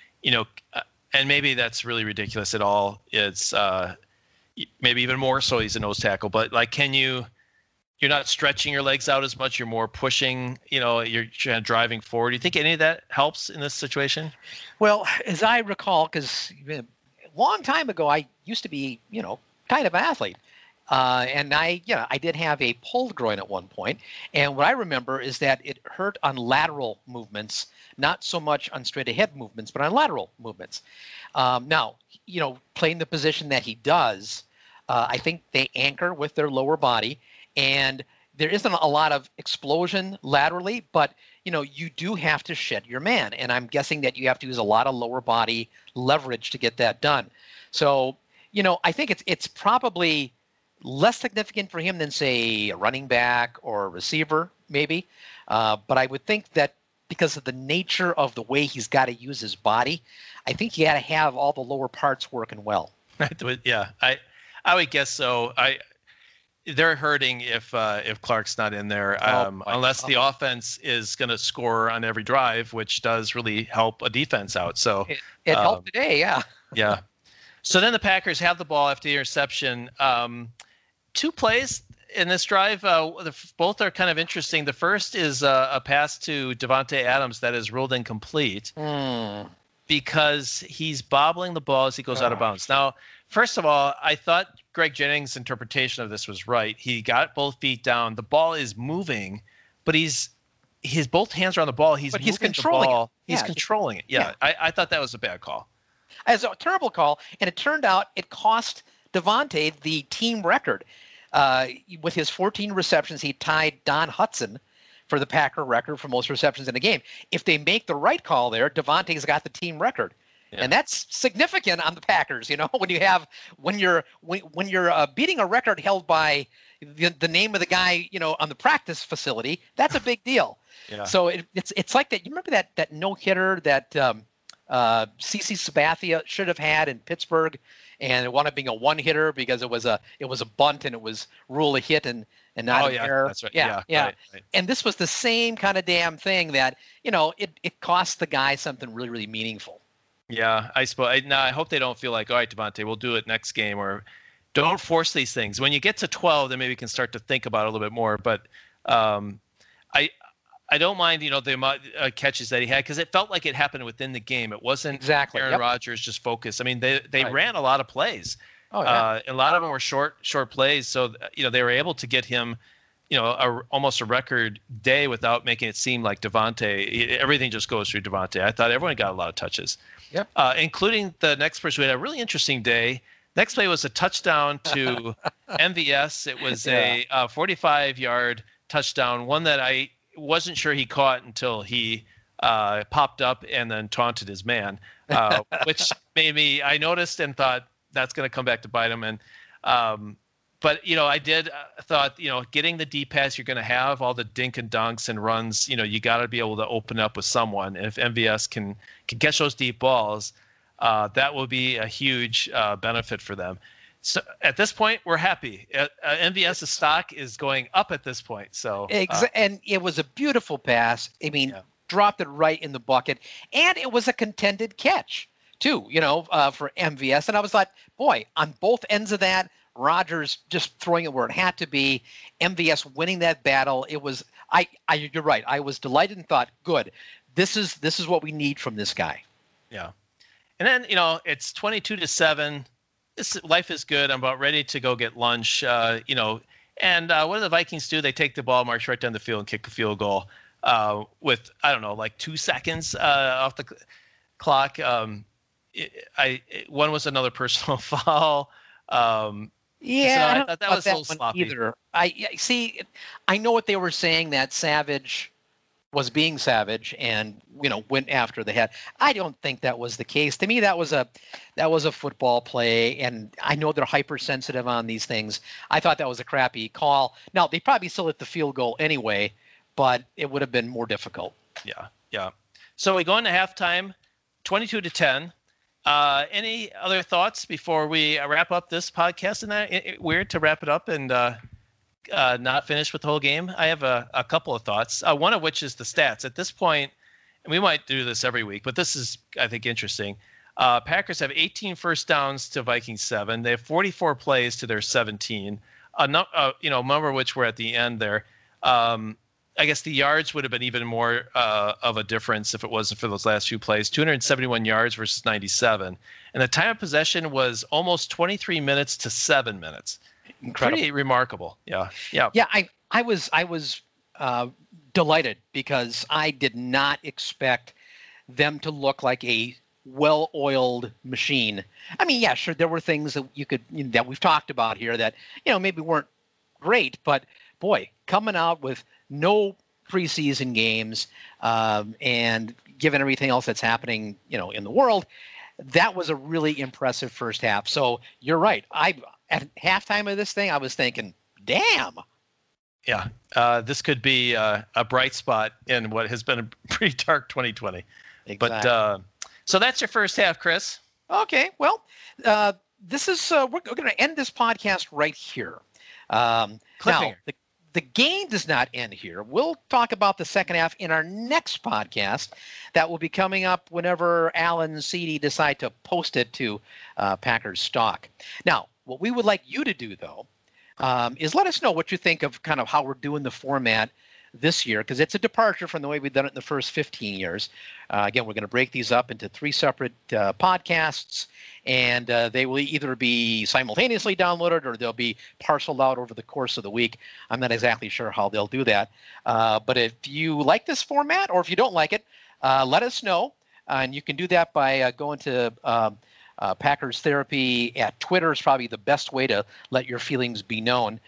and maybe that's really ridiculous at all. It's maybe even more so he's a nose tackle, but you're not stretching your legs out as much. You're more pushing, you're kind of driving forward. Do you think any of that helps in this situation? Well, as I recall, because a long time ago, I used to be, kind of an athlete. And I did have a pulled groin at one point. And what I remember is that it hurt on lateral movements, not so much on straight ahead movements, but on lateral movements. Now, playing the position that he does, I think they anchor with their lower body, and there isn't a lot of explosion laterally, but, you do have to shed your man. And I'm guessing that you have to use a lot of lower body leverage to get that done. So, I think it's probably less significant for him than, say, a running back or a receiver, maybe. But I would think that because of the nature of the way he's got to use his body, I think you got to have all the lower parts working well. Yeah, I would guess so. They're hurting if Clark's not in there, unless the offense is going to score on every drive, which does really help a defense out. So it helped today, yeah. Yeah. So then the Packers have the ball after the interception. 2 plays in this drive, both are kind of interesting. The first is a pass to Davante Adams that is ruled incomplete because he's bobbling the ball as he goes out of bounds. Now, first of all, I thought Greg Jennings' interpretation of this was right. He got both feet down. The ball is moving, but his both hands are on the ball. He's controlling the ball. He's controlling it. Yeah. I thought that was a bad call. It's a terrible call, and it turned out it cost Davante the team record. With his 14 receptions, he tied Don Hutson for the Packer record for most receptions in a game. If they make the right call there, Davante's got the team record. Yeah. And that's significant on the Packers, when you're beating a record held by the name of the guy, on the practice facility. That's a big deal. Yeah. So it's like that. You remember that no-hitter that CC Sabathia should have had in Pittsburgh, and it wound up being a one-hitter because it was a bunt and it was ruled a hit and not an error. That's right. Yeah. Right. And this was the same kind of damn thing that it cost the guy something really, really meaningful. Yeah, I suppose. I hope they don't feel like, all right, Davante, we'll do it next game, or don't force these things. When you get to 12, then maybe you can start to think about it a little bit more. But I don't mind, the amount catches that he had, because it felt like it happened within the game. It wasn't exactly Aaron Rodgers just focused. I mean, they right. ran a lot of plays. Oh, yeah. A lot of them were short plays. So, they were able to get him, almost a record day without making it seem like Davante. Everything just goes through Davante. I thought everyone got a lot of touches. Yep. Including the next person who had a really interesting day. Next play was a touchdown to MVS. It was a 45-yard touchdown, one that I wasn't sure he caught until he popped up and then taunted his man, which made I noticed and thought that's going to come back to bite him. And but I did thought getting the deep pass, you're going to have all the dink and dunks and runs. You got to be able to open up with someone. And if MVS can catch those deep balls, that will be a huge benefit for them. So at this point, we're happy. MVS's stock is going up at this point. So and it was a beautiful pass. I mean, dropped it right in the bucket, and it was a contended catch too. For MVS. And I was like, boy, on both ends of that, Rodgers just throwing it where it had to be. MVS winning that battle. It was. You're right. I was delighted and thought, good. This is what we need from this guy. Yeah. And then it's 22-7. Life is good. I'm about ready to go get lunch. And what do the Vikings do? They take the ball, march right down the field, and kick a field goal with, I don't know, like 2 seconds off the clock. One was another personal foul. I thought that was a little sloppy. Either. I know what they were saying, that Savage was being savage and went after the head. I don't think that was the case. To me, that was a football play, and I know they're hypersensitive on these things. I thought that was a crappy call. Now, they probably still hit the field goal anyway, but it would have been more difficult. Yeah. So we go into halftime, 22-10. Any other thoughts before we wrap up this podcast? Isn't that weird to wrap it up and not finish with the whole game? I have a couple of thoughts, one of which is the stats. At this point, and we might do this every week, but this is, I think, interesting. Packers have 18 first downs to Vikings 7. They have 44 plays to their 17, a number of which were at the end there. I guess the yards would have been even more of a difference if it wasn't for those last few plays. 271 yards versus 97. And the time of possession was almost 23 minutes to 7 minutes. Incredible. Pretty remarkable. Yeah. I was delighted because I did not expect them to look like a well-oiled machine. I mean, yeah, sure, there were things that that we've talked about here that maybe weren't great, but boy, coming out with no preseason games and given everything else that's happening, in the world, that was a really impressive first half. So you're right. At halftime of this thing, I was thinking, damn. Yeah, this could be a bright spot in what has been a pretty dark 2020. Exactly. But so that's your first half, Chris. Okay, well, this is we're going to end this podcast right here. Now, the game does not end here. We'll talk about the second half in our next podcast that will be coming up whenever Alan and CD decide to post it to Packers Stock. Now, what we would like you to do, though, is let us know what you think of kind of how we're doing the format this year, because it's a departure from the way we've done it in the first 15 years. Again, we're going to break these up into 3 separate podcasts, and they will either be simultaneously downloaded or they'll be parceled out over the course of the week. I'm not exactly sure how they'll do that. But if you like this format or if you don't like it, let us know. And you can do that by going to Packers Therapy at Twitter is probably the best way to let your feelings be known.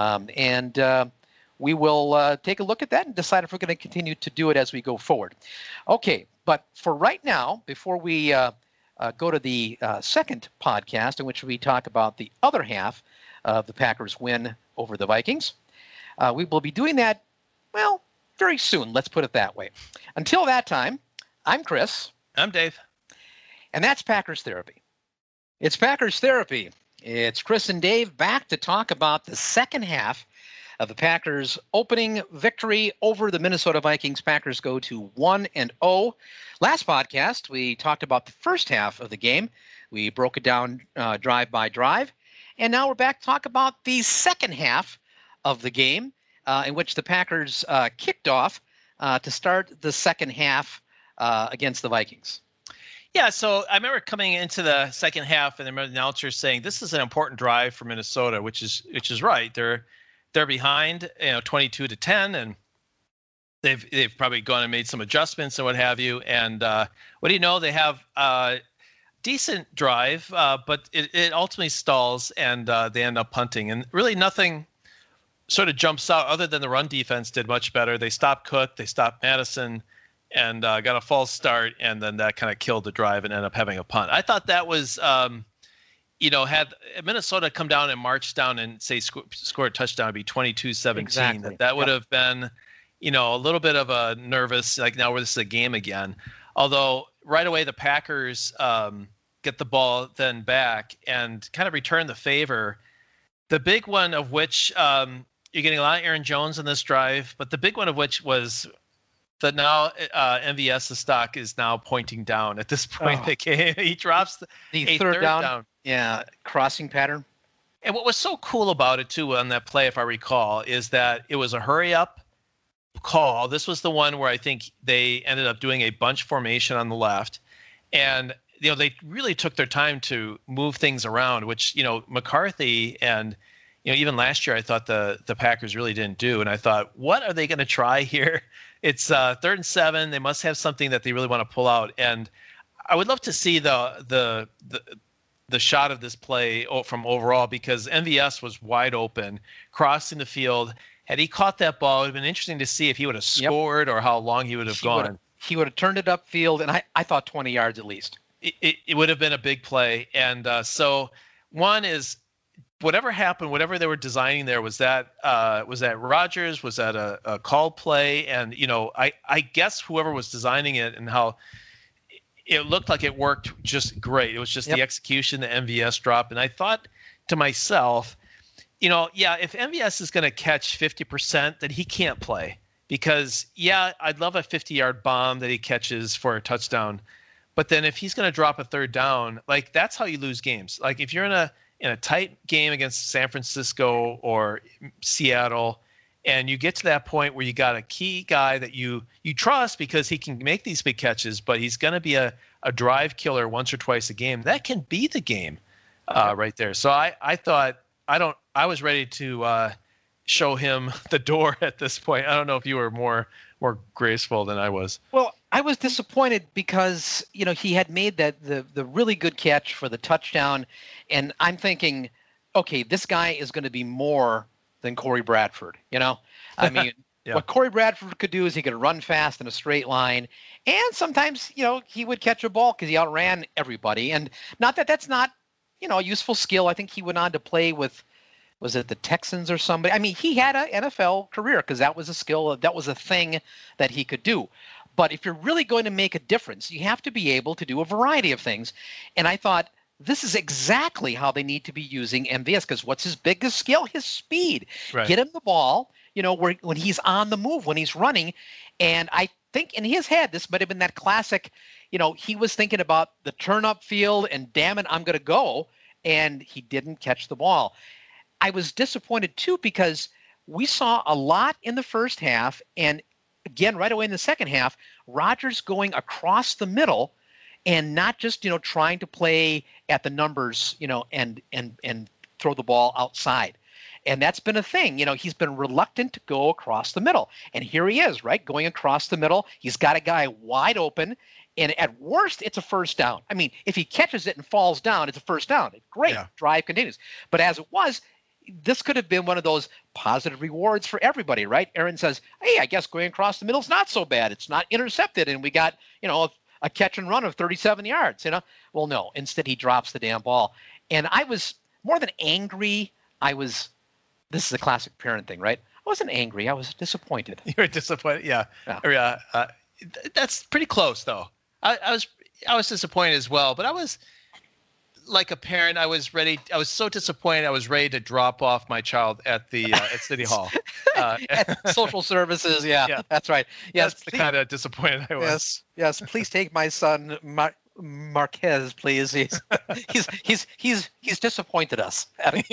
We will take a look at that and decide if we're going to continue to do it as we go forward. Okay, but for right now, before we go to the second podcast in which we talk about the other half of the Packers' win over the Vikings, we will be doing that, well, very soon. Let's put it that way. Until that time, I'm Chris. I'm Dave. And that's Packers Therapy. It's Packers Therapy. It's Chris and Dave back to talk about the second half of the Packers' opening victory over the Minnesota Vikings. Packers go to 1-0. Last podcast, we talked about the first half of the game. We broke it down drive by drive. And now we're back to talk about the second half of the game in which the Packers kicked off to start the second half against the Vikings. Yeah, so I remember coming into the second half and I remember the announcers saying this is an important drive for Minnesota, which is right. They're behind, 22-10, and they've probably gone and made some adjustments and what have you. And what do you know? They have a decent drive, but it ultimately stalls, and they end up punting. And really nothing sort of jumps out other than the run defense did much better. They stopped Cook, they stopped Madison, and got a false start, and then that kind of killed the drive and ended up having a punt. I thought that was had Minnesota come down and marched down and say score a touchdown, it'd be 22-17. Exactly. That would have been, a little bit of a nervous, like now this is a game again. Although right away the Packers, get the ball then back and kind of return the favor. The big one of which you're getting a lot of Aaron Jones in this drive, but the big one of which was that now MVS's stock is now pointing down at this point in the game. He drops the third down. Yeah, crossing pattern. And what was so cool about it, too, on that play, if I recall, is that it was a hurry-up call. This was the one where I think they ended up doing a bunch formation on the left. And, they really took their time to move things around, which, McCarthy and, even last year I thought the Packers really didn't do. And I thought, what are they going to try here? It's 3rd and 7. They must have something that they really want to pull out. And I would love to see the shot of this play from overall, because MVS was wide open, crossing the field. Had he caught that ball, it would have been interesting to see if he would have scored or how long he would have gone. He would have turned it upfield, and I thought 20 yards at least. It would have been a big play. And so one is, whatever happened, whatever they were designing there, was that Rodgers? Was that a called play? And, I guess whoever was designing it and how it looked like it worked just great. It was just the execution, the MVS drop. And I thought to myself, if MVS is going to catch 50%, then he can't play. Because, I'd love a 50-yard bomb that he catches for a touchdown. But then if he's going to drop a third down, like, that's how you lose games. Like, if you're in a tight game against San Francisco or Seattle, and you get to that point where you got a key guy that you trust because he can make these big catches, but he's going to be a drive killer once or twice a game, that can be the game right there. So I thought I was ready to show him the door at this point. I don't know if you were more graceful than I was. Well, I was disappointed because, he had made the really good catch for the touchdown. And I'm thinking, okay, this guy is going to be more than Corey Bradford. I mean, what Corey Bradford could do is he could run fast in a straight line. And sometimes, he would catch a ball because he outran everybody. And not that that's not, a useful skill. I think he went on to play with, was it the Texans or somebody? I mean, he had an NFL career because that was a skill. That was a thing that he could do. But if you're really going to make a difference, you have to be able to do a variety of things. And I thought, this is exactly how they need to be using MVS, because what's his biggest skill? His speed. Right. Get him the ball, when he's on the move, when he's running. And I think in his head, this might have been that classic, he was thinking about the turn up field and damn it, I'm going to go. And he didn't catch the ball. I was disappointed too, because we saw a lot in the first half. And again, right away in the second half, Rodgers going across the middle and not just, trying to play at the numbers, and throw the ball outside. And that's been a thing. He's been reluctant to go across the middle. And here he is, right, going across the middle. He's got a guy wide open. And at worst, it's a first down. I mean, if he catches it and falls down, it's a first down. Great. Yeah. Drive continues. But as it was, this could have been one of those positive rewards for everybody, right? Aaron says, hey, I guess going across the middle is not so bad. It's not intercepted. And we got, a catch and run of 37 yards, Well, no. Instead, he drops the damn ball. And I was more than angry. This is a classic parent thing, right? I wasn't angry. I was disappointed. You were disappointed? Yeah. That's pretty close, though. I was disappointed as well, but I was like a parent. I was so disappointed. I was ready to drop off my child at the at City Hall. At social services. Yeah, that's right. Yes, that's the kind of disappointed I was. Yes. Please take my son Marquez, please. He's disappointed us.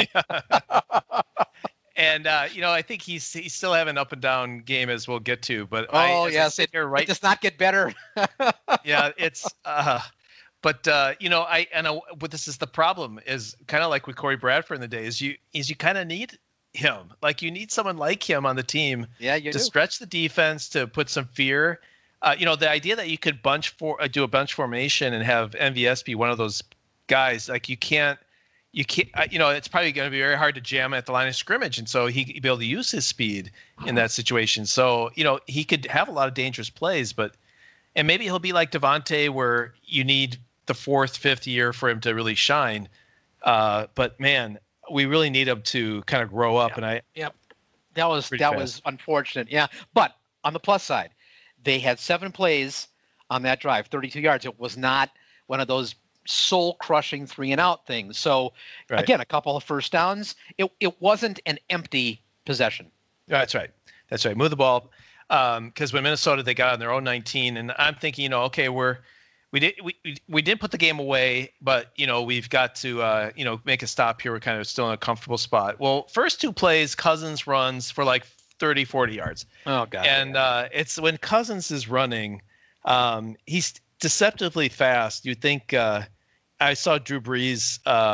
And I think he's still having an up and down game, as we'll get to. But it does not get better. Yeah, it's. But but this is the problem, is kind of like with Corey Bradford in the day, is you kind of need him. Like, you need someone like him on the team to stretch the defense, to put some fear. The idea that you could do a bunch formation and have MVS be one of those guys, like you can't, it's probably going to be very hard to jam at the line of scrimmage. And so he'd be able to use his speed in that situation. So, he could have a lot of dangerous plays, and maybe he'll be like Devontae, where you need the 4th, 5th year for him to really shine. But man, we really need him to kind of grow up. Yeah. That was unfortunate. Yeah. But on the plus side, they had 7 plays on that drive, 32 yards. It was not one of those soul-crushing 3-and-out things. So, again, a couple of first downs. It wasn't an empty possession. That's right. Move the ball. Because when Minnesota, they got on their own 19, and I'm thinking, okay, we didn't put the game away, but we've got to make a stop here. We're kind of still in a comfortable spot. Well, first two plays, Cousins runs for like 30, 40 yards. Oh God! And it's when Cousins is running, he's deceptively fast. You think I saw Drew Brees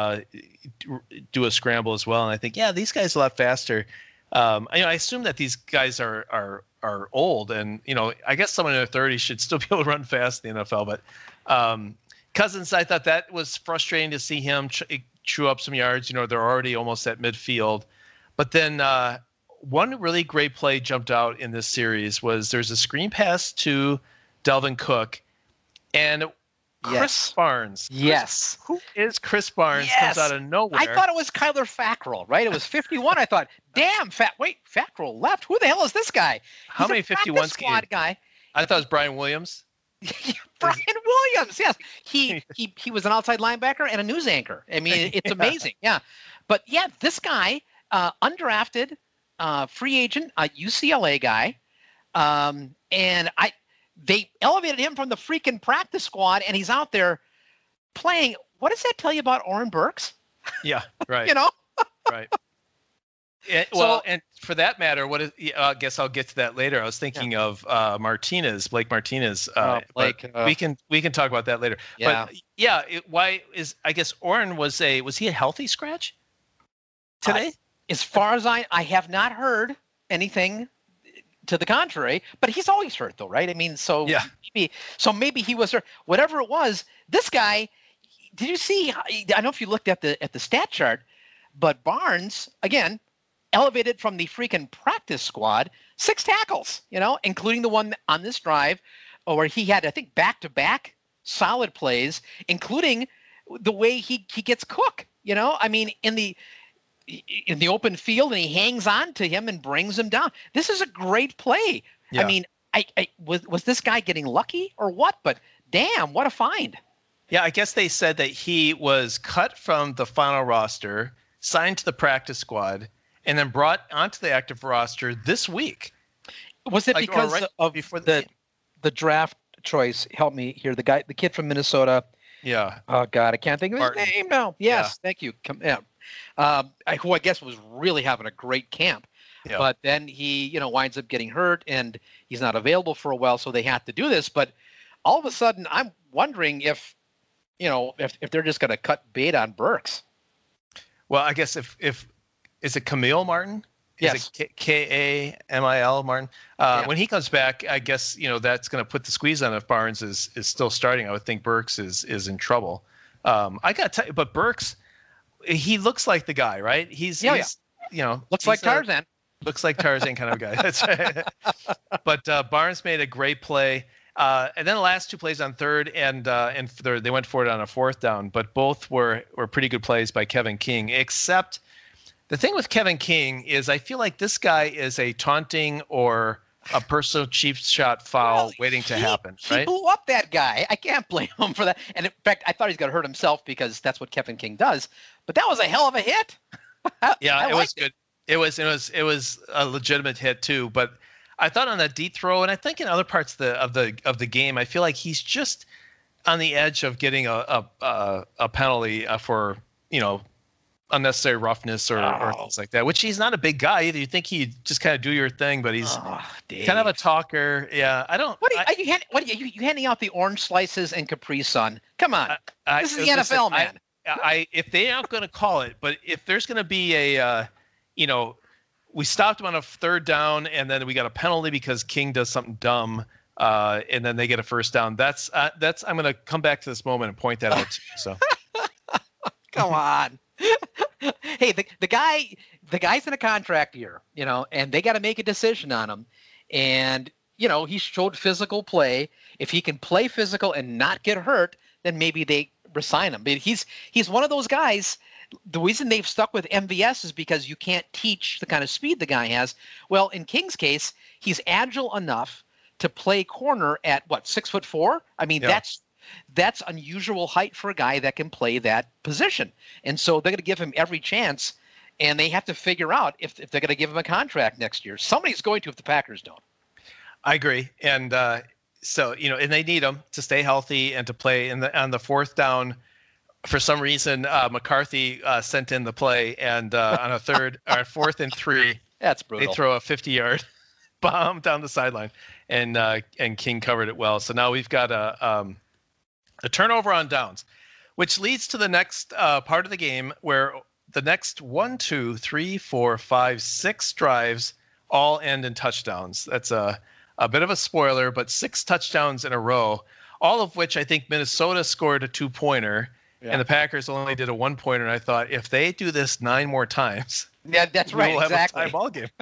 do a scramble as well, and I think, these guys are a lot faster. I assume that these guys are old, and I guess someone in their 30s should still be able to run fast in the NFL. But Cousins, I thought that was frustrating to see him chew up some yards. They're already almost at midfield. But then one really great play jumped out in this series was there's a screen pass to Dalvin Cook, and Chris Barnes. Yes. Who is Chris Barnes? Comes out of nowhere. I thought it was Kyler Fackrell, right? It was 51. I thought, damn, Fackrell left. Who the hell is this guy? How many 51 squad guy? I thought it was Brian Williams. Brian Williams, yes. He was an outside linebacker and a news anchor. I mean, it's amazing. Yeah. But yeah, this guy, undrafted, free agent, a UCLA guy. And they elevated him from the freaking practice squad, and he's out there playing. What does that tell you about Oren Burks? Yeah, right. Right. Well, and for that matter, I guess I'll get to that later. I was thinking of Blake Martinez. Blake. We can talk about that later. Yeah. But I guess Oren was he a healthy scratch today? As far as I have not heard anything to the contrary, but he's always hurt though, right? I mean, maybe he was hurt. Whatever it was, this guy, did you see? I don't know if you looked at the stat chart, but Barnes, again, elevated from the freaking practice squad, 6 tackles, including the one on this drive where he had, I think, back-to-back solid plays, including the way he gets Cook, I mean, in the open field, and he hangs on to him and brings him down. This is a great play. Yeah. I mean, was this guy getting lucky or what? But damn, what a find. Yeah, I guess they said that he was cut from the final roster, signed to the practice squad, and then brought onto the active roster this week. Was it because of the draft choice? Help me here. The kid from Minnesota. Yeah. Oh God, I can't think of his name now. Yes, thank you. Who I guess was really having a great camp, but then he, winds up getting hurt and he's not available for a while, so they had to do this. But all of a sudden, I'm wondering if they're just going to cut bait on Burks. Well, I guess if is it Camille Martin? Yes. Is it Kamil Martin? When he comes back, I guess that's going to put the squeeze on if Barnes is still starting. I would think Burks is in trouble. I got to tell you, but Burks. He looks like the guy, right? He's looks like Tarzan. Looks like Tarzan kind of guy. That's right. But Barnes made a great play, and then the last 2 plays on third and they went for it on a 4th down. But both were pretty good plays by Kevin King. Except the thing with Kevin King is I feel like this guy is a taunting or a personal cheap shot foul waiting to happen, right? He blew up that guy. I can't blame him for that. And in fact, I thought he was going to hurt himself because that's what Kevin King does. But that was a hell of a hit. Yeah, it was good. It was a legitimate hit too. But I thought on that deep throw, and I think in other parts of the game, I feel like he's just on the edge of getting a penalty for unnecessary roughness or things like that, which he's not a big guy either. You think he'd just kind of do your thing, but he's kind of a talker. Yeah, I don't. Are you handing out the orange slices and Capri Sun? Come on, this is the NFL, man. If they aren't going to call it, but if there's going to be we stopped him on a 3rd down and then we got a penalty because King does something dumb, and then they get a 1st down. That's I'm going to come back to this moment and point that out to you. So, come on. Hey, the guy's in a contract year, and they got to make a decision on him. And, he showed physical play. If he can play physical and not get hurt, then maybe they resign him. But he's one of those guys. The reason they've stuck with MVS is because you can't teach the kind of speed the guy has. Well, in King's case, he's agile enough to play corner at 6'4"? I mean, That's unusual height for a guy that can play that position. And so they're going to give him every chance, and they have to figure out if they're going to give him a contract next year. Somebody's going to if the Packers don't. I agree. And so, and they need him to stay healthy and to play on the fourth down. For some reason, McCarthy sent in the play, and on a third or 4th and 3, that's brutal. They throw a 50-yard bomb down the sideline, and King covered it well. So now we've got a turnover on downs, which leads to the next part of the game where the next 1, 2, 3, 4, 5, 6 drives all end in touchdowns. That's a bit of a spoiler, but 6 touchdowns in a row, all of which I think Minnesota scored a 2-pointer. Yeah. And the Packers only did a 1-pointer. And I thought, if they do this 9 more times, yeah, that's right. We'll exactly. have a tie ball game.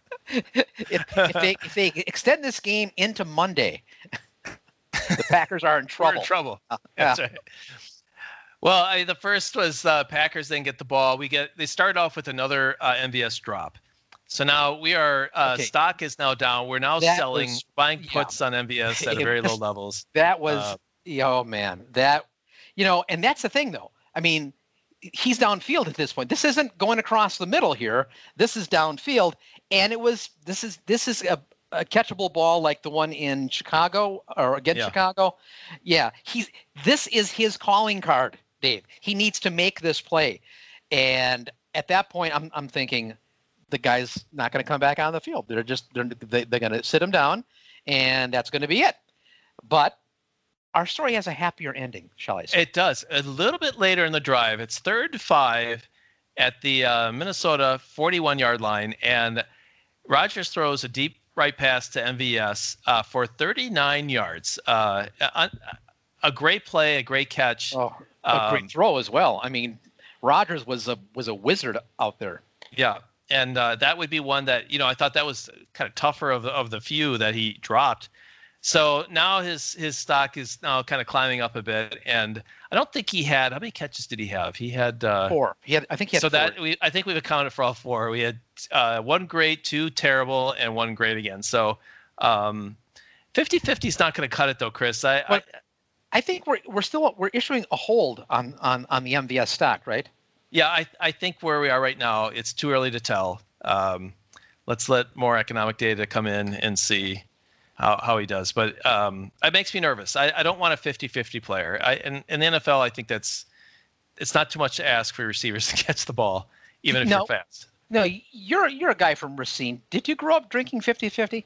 if they extend this game into Monday, the Packers are in trouble. We're in trouble. That's right. Well, the first was Packers then get the ball. They start off with another MVS drop. So now we are stock is now down. We're now buying puts on MVS at very low levels. That was oh man, that. And that's the thing, though. I mean, he's downfield at this point. This isn't going across the middle here. This is downfield, and this is a catchable ball like the one in Chicago or against Chicago. Yeah, this is his calling card, Dave. He needs to make this play, and at that point, I'm thinking the guy's not going to come back on the field. They're going to sit him down, and that's going to be it. But our story has a happier ending, shall I say? It does. A little bit later in the drive, it's 3rd and 5 at the Minnesota 41-yard line, and Rodgers throws a deep right pass to MVS for 39 yards. A great play, a great catch. Oh, a great throw as well. I mean, Rodgers was a wizard out there. Yeah, and that would be one that, I thought that was kind of tougher of the few that he dropped. So now his stock is now kind of climbing up a bit, and I don't think he had. How many catches did he have? He had 4. I think he had 4. So I think we've accounted for all 4. We had 1 great, 2 terrible, and 1 great again. So 50-50 is not going to cut it though, Chris. I think we're issuing a hold on the MVS stock, right? Yeah, I think where we are right now, it's too early to tell. Let's let more economic data come in and see how he does. But it makes me nervous. I don't want a 50-50 player. In the NFL, I think it's not too much to ask for receivers to catch the ball, even if you're fast. No, you're a guy from Racine. Did you grow up drinking 50-50?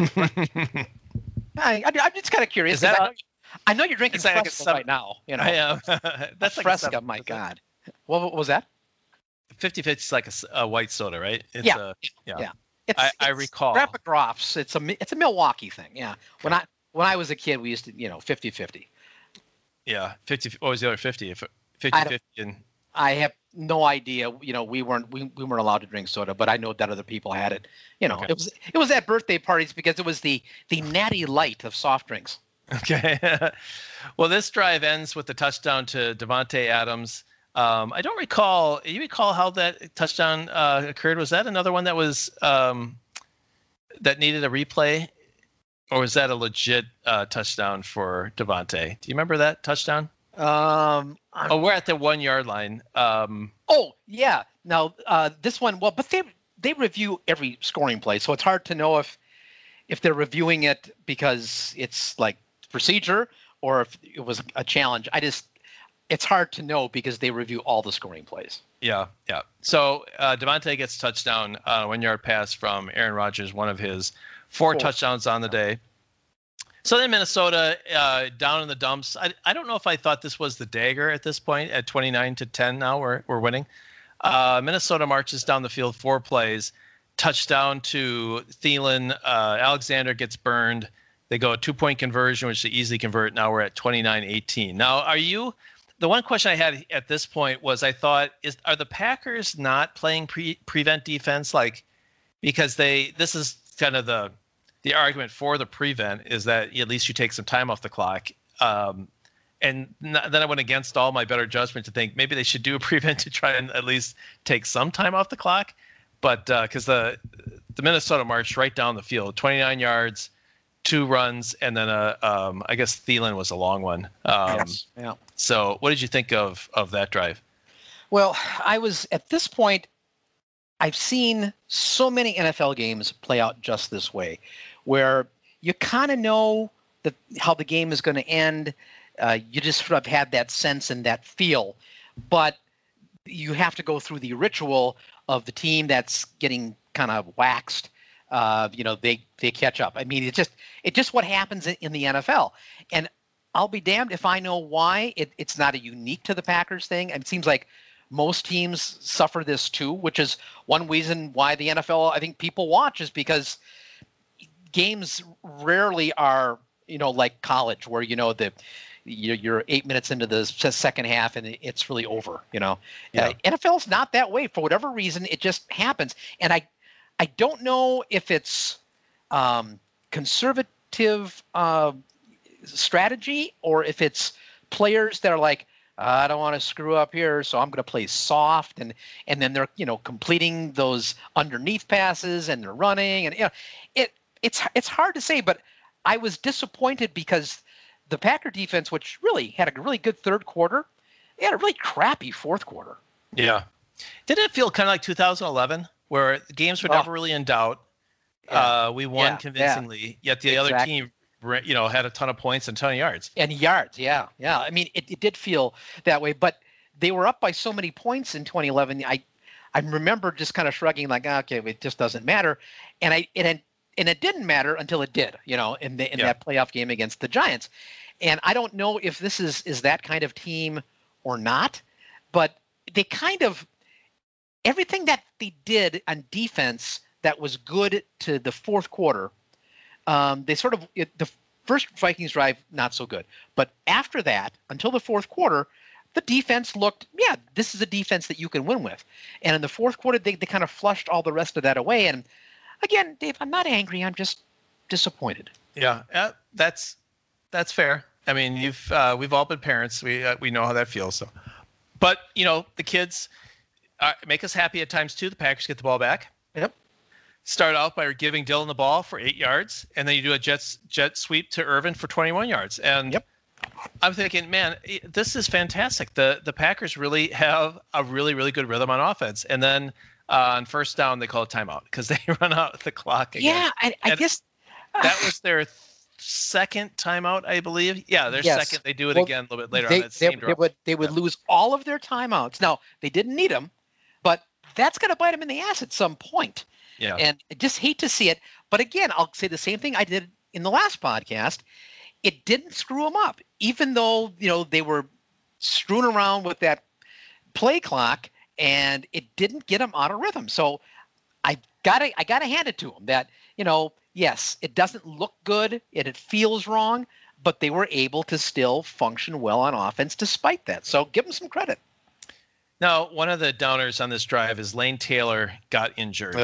I'm just kind of curious. I know you're drinking Fresca right now. I am. That's like Fresca, my God. What was that? 50-50 is like a white soda, right? It's yeah. I recall. Rappagroff's. It's a Milwaukee thing. Yeah. Okay. When I was a kid, we used to 50-50. Yeah, 50. What was the other 50? 50-50 and. I have no idea. We weren't allowed to drink soda, but I know that other people had it. Okay. It was at birthday parties because it was the Natty Light of soft drinks. Okay. Well, this drive ends with the touchdown to Davante Adams. I don't recall. You recall how that touchdown occurred? Was that another one that was that needed a replay, or was that a legit touchdown for Davante? Do you remember that touchdown? We're at the 1-yard line. Oh yeah. Now this one. Well, but they review every scoring play, so it's hard to know if they're reviewing it because it's like procedure or if it was a challenge. It's hard to know because they review all the scoring plays. Yeah. So Davante gets a touchdown, 1-yard pass from Aaron Rodgers, one of his 4 touchdowns on the day. So then Minnesota down in the dumps. I don't know if I thought this was the dagger at this point at 29-10 now we're winning. Minnesota marches down the field 4 plays, touchdown to Thielen. Alexander gets burned. They go a 2-point conversion, which they easily convert. Now we're at 29-18. Now, the one question I had at this point was I thought, are the Packers not playing prevent defense? Because this is kind of the argument for the prevent is that at least you take some time off the clock. And then I went against all my better judgment to think maybe they should do a prevent to try and at least take some time off the clock. But because the Minnesota marched right down the field, 29 yards, 2 runs, and then I guess Thielen was a long one. Yes. Yeah. So what did you think of that drive? Well, I was at this point, I've seen so many NFL games play out just this way, where you kind of know how the game is going to end. You just sort of have that sense and that feel, but you have to go through the ritual of the team that's getting kind of waxed. They catch up. I mean, it's just what happens in the NFL. And I'll be damned if I know why it's not a unique to the Packers thing. It seems like most teams suffer this too, which is one reason why the NFL, I think people watch, is because games rarely are, like college, where you're 8 minutes into the second half and it's really over. NFL's not that way for whatever reason. It just happens, and I don't know if it's conservative strategy or if it's players that are like, I don't want to screw up here, so I'm going to play soft, and then they're completing those underneath passes and they're running, and it's hard to say, but I was disappointed because the Packer defense, which really had a really good third quarter, they had a really crappy fourth quarter. Yeah, didn't it feel kind of like 2011, where the games were never really in doubt? Yeah. We won convincingly, yet the other team, had a ton of points and a ton of yards. And yards, yeah. I mean, it did feel that way, but they were up by so many points in 2011. I remember just kind of shrugging, like, okay, it just doesn't matter, and it didn't matter until it did, in that playoff game against the Giants. And I don't know if this is that kind of team or not, but they kind of, everything that they did on defense that was good to the fourth quarter, they sort of, the first Vikings drive, not so good. But after that, until the fourth quarter, the defense looked, this is a defense that you can win with. And in the fourth quarter, they kind of flushed all the rest of that away. And again, Dave, I'm not angry. I'm just disappointed. Yeah, that's fair. I mean, we've all been parents. We know how that feels. So, but the kids make us happy at times too. The Packers get the ball back. Yep. Start out by giving Dylan the ball for 8 yards, and then you do a jet sweep to Irvin for 21 yards. And I'm thinking, man, this is fantastic. The Packers really have a really, really good rhythm on offense. And then on first down, they call a timeout because they run out the clock again. Yeah, I guess that was their second timeout, I believe. Yeah, their second. They do it again a little bit later on that same drive. They would lose all of their timeouts. Now, they didn't need them, but that's going to bite them in the ass at some point. Yeah. And I just hate to see it. But again, I'll say the same thing I did in the last podcast. It didn't screw them up, even though, they were strewn around with that play clock, and it didn't get them out of rhythm. So I gotta hand it to them that, yes, it doesn't look good and it feels wrong, but they were able to still function well on offense despite that. So give them some credit. Now, one of the downers on this drive is Lane Taylor got injured.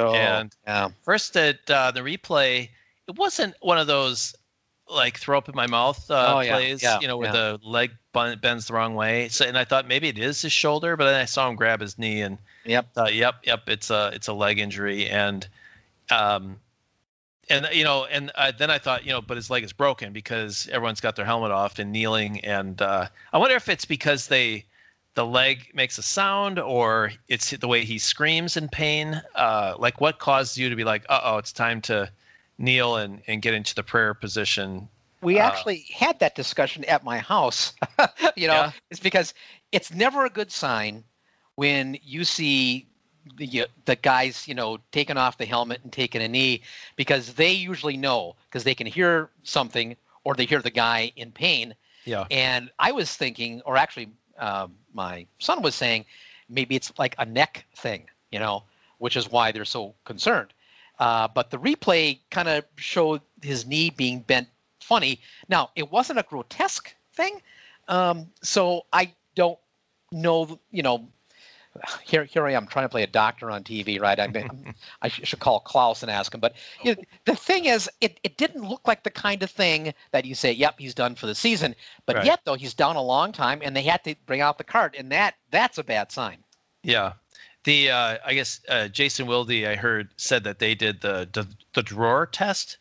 First at the replay, it wasn't one of those like throw up in my mouth plays, where the leg bends the wrong way. So, and I thought maybe it is his shoulder, but then I saw him grab his knee and it's a leg injury. And then I thought, but his leg is broken because everyone's got their helmet off and kneeling. And I wonder if it's because the leg makes a sound or it's the way he screams in pain. Like what caused you to be like, it's time to kneel and get into the prayer position? We actually had that discussion at my house. It's because it's never a good sign when you see the guys, taking off the helmet and taking a knee, because they usually know because they can hear something or they hear the guy in pain. Yeah. And I was thinking, or actually my son was saying, maybe it's like a neck thing, which is why they're so concerned. But the replay kind of showed his knee being bent funny. Now, it wasn't a grotesque thing, so I don't know, here I am trying to play a doctor on TV, right? I should call Klaus and ask him. But the thing is, it didn't look like the kind of thing that you say, yep, he's done for the season. But yet, though, he's down a long time, and they had to bring out the cart, and that's a bad sign. Yeah. I guess Jason Wilde, I heard, said that they did the drawer test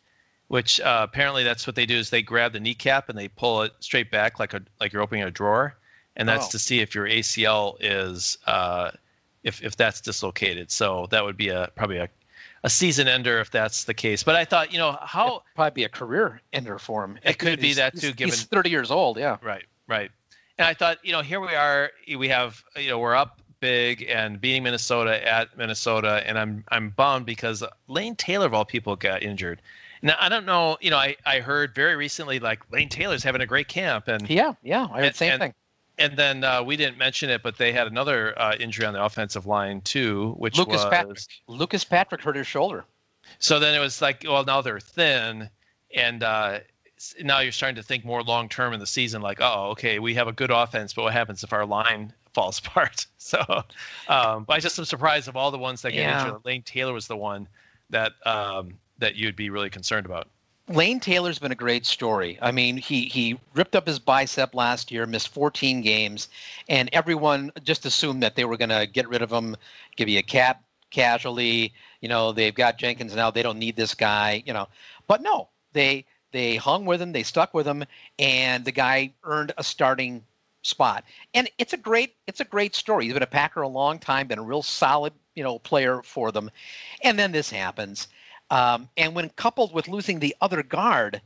which apparently that's what they do is they grab the kneecap and they pull it straight back like you're opening a drawer, and that's to see if your ACL is if that's dislocated. So that would be probably a season ender if that's the case. But I thought, how it'd probably be a career ender for him. It could be that too. Given he's 30 years old, yeah. Right. And I thought, here we are. We have, we're up big and beating Minnesota at Minnesota, and I'm bummed because Lane Taylor of all people got injured. Now I don't know. I heard very recently like Lane Taylor's having a great camp, and yeah, I heard the same thing. And then we didn't mention it, but they had another injury on the offensive line too, which Lucas was Patrick. Lucas Patrick hurt his shoulder. So then it was like, well, now they're thin, and now you're starting to think more long term in the season, like, oh, okay, we have a good offense, but what happens if our line falls apart? So, but I just am surprised of all the ones that get injured. Lane Taylor was the one that you'd be really concerned about. Lane Taylor's been a great story. I mean, he ripped up his bicep last year, missed 14 games, and everyone just assumed that they were going to get rid of him, give you a cap casualty. They've got Jenkins now. They don't need this guy. But no, they hung with him. They stuck with him, and the guy earned a starting spot. And it's a great story. He's been a Packer a long time, been a real solid player for them, and then this happens. And when coupled with losing the other guard,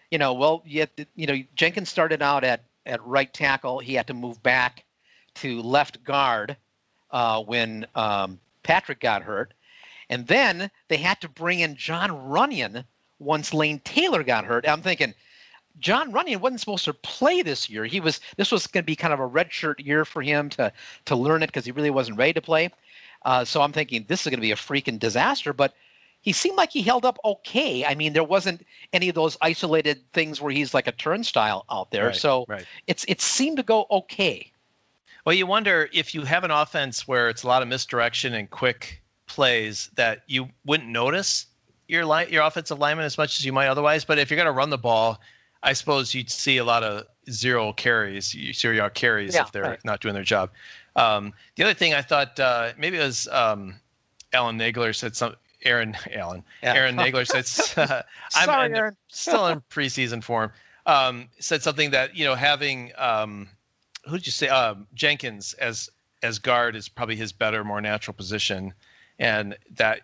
Jenkins started out at right tackle. He had to move back to left guard when Patrick got hurt. And then they had to bring in Jon Runyan once Lane Taylor got hurt. I'm thinking, Jon Runyan wasn't supposed to play this year. This was going to be kind of a redshirt year for him to learn it because he really wasn't ready to play. So I'm thinking this is going to be a freaking disaster. But he seemed like he held up okay. I mean, there wasn't any of those isolated things where he's like a turnstile out there. Right. It seemed to go okay. Well, you wonder if you have an offense where it's a lot of misdirection and quick plays that you wouldn't notice your offensive lineman as much as you might otherwise. But if you're going to run the ball, I suppose you'd see a lot of zero carries if they're not doing their job. The other thing I thought maybe it was Alan Nagler said something. Aaron Nagler said, I'm still in preseason form. Said something that having who did you say Jenkins as guard is probably his better, more natural position, and that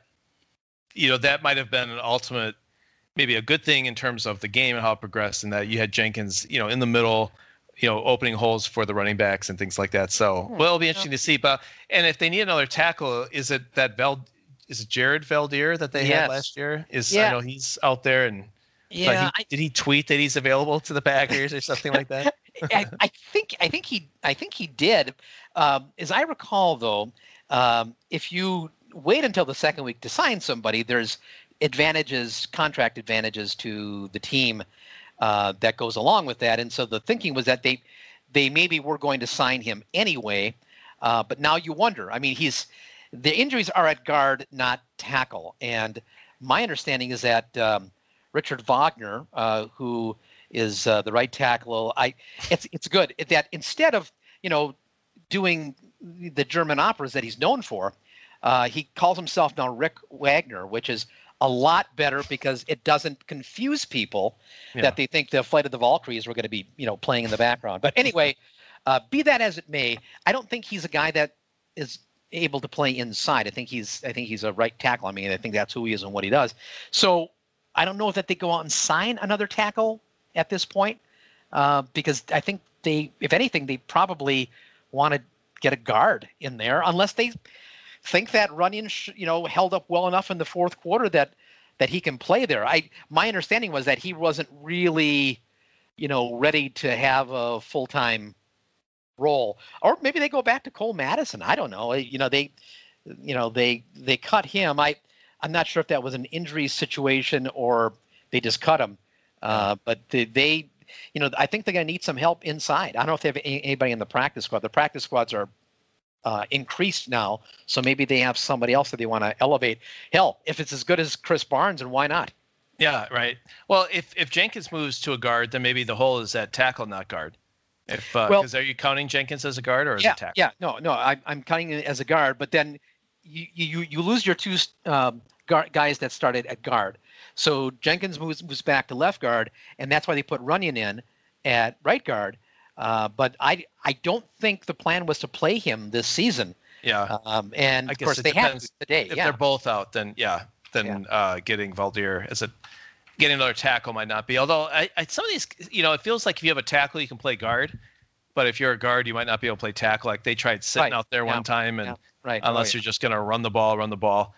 that might have been an ultimate, maybe a good thing in terms of the game and how it progressed, and that you had Jenkins in the middle, opening holes for the running backs and things like that. So it'll be interesting to see. But and if they need another tackle, is it Jared Valdir that they had last year? I know he's out there, and did he tweet that he's available to the Packers or something like that? I think he did. As I recall, though, if you wait until the second week to sign somebody, there's contract advantages to the team that goes along with that. And so the thinking was that they maybe were going to sign him anyway, but now you wonder. I mean, the injuries are at guard, not tackle. And my understanding is that Richard Wagner, who is the right tackle, it's good that instead of doing the German operas that he's known for, he calls himself now Rick Wagner, which is a lot better because it doesn't confuse people that they think the Flight of the Valkyries were going to be playing in the background. But anyway, be that as it may, I don't think he's a guy that is able to play inside. I think he's a right tackle. I mean, I think that's who he is and what he does. So I don't know if they go out and sign another tackle at this point, because I think if anything, they probably want to get a guard in there, unless they think that Runyan, held up well enough in the fourth quarter that he can play there. My understanding was that he wasn't really, ready to have a full-time role, or maybe they go back to Cole Madison. I don't know. They cut him. I'm not sure if that was an injury situation or they just cut him. But they I think they're going to need some help inside. I don't know if they have anybody in the practice squad. The practice squads are increased now, so maybe they have somebody else that they want to elevate. Hell, if it's as good as Chris Barnes, and why not? Yeah, right. Well, if Jenkins moves to a guard, then maybe the hole is at tackle, not guard. Because are you counting Jenkins as a guard or as a tackle? Yeah, no, I'm counting it as a guard. But then you lose your two guys that started at guard. So Jenkins moves back to left guard, and that's why they put Runyon in at right guard. But I don't think the plan was to play him this season. Yeah. And of course they have to today. If they're both out, then getting Valdir getting another tackle might not be. Although some of these, it feels like if you have a tackle, you can play guard. But if you're a guard, you might not be able to play tackle. Like they tried sitting out there one time, and unless you're just going to run the ball.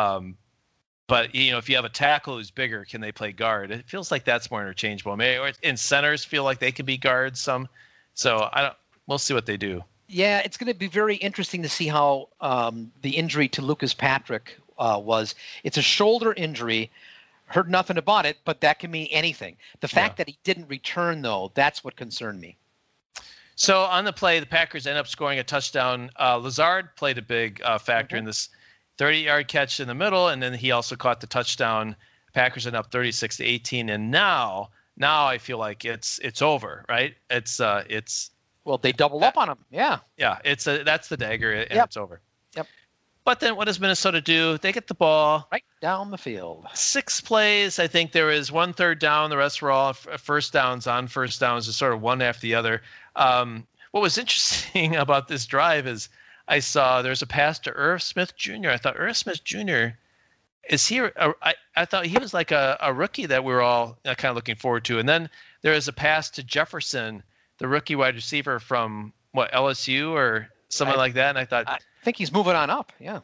But if you have a tackle who's bigger, can they play guard? It feels like that's more interchangeable. And centers feel like they could be guards some. So we'll see what they do. Yeah, it's going to be very interesting to see how the injury to Lucas Patrick was. It's a shoulder injury. Heard nothing about it, but that can mean anything. The fact that he didn't return, though, that's what concerned me. So on the play, the Packers end up scoring a touchdown. Lazard played a big factor in this 30-yard catch in the middle, and then he also caught the touchdown. Packers end up 36-18, and now I feel like it's over, right? Well, they double up on him. Yeah. Yeah, that's the dagger, and it's over. Yep. But then what does Minnesota do? They get the ball right down the field. 6 plays. I think there was 1 third down. The rest were all first downs, just sort of one after the other. What was interesting about this drive is I saw there's a pass to Irv Smith Jr. I thought Irv Smith Jr. is he? I thought he was like a rookie that we were all kind of looking forward to. And then there was a pass to Jefferson, the rookie wide receiver from LSU or something like that. And I thought, I think he's moving on up. Yeah.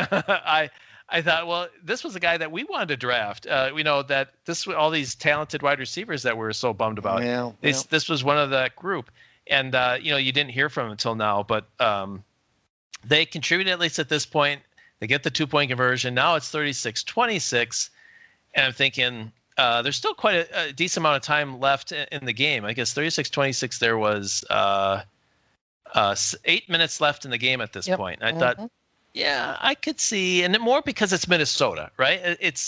I thought, well, this was a guy that we wanted to draft. We know that all these talented wide receivers that we're so bummed about. This was one of that group. And, you didn't hear from him until now, but they contributed at least at this point. They get the 2-point conversion. Now it's 36-26. And I'm thinking there's still quite a decent amount of time left in the game. I guess 36-26, there was 8 minutes left in the game at this point. I thought, yeah, I could see, and more because it's Minnesota, right?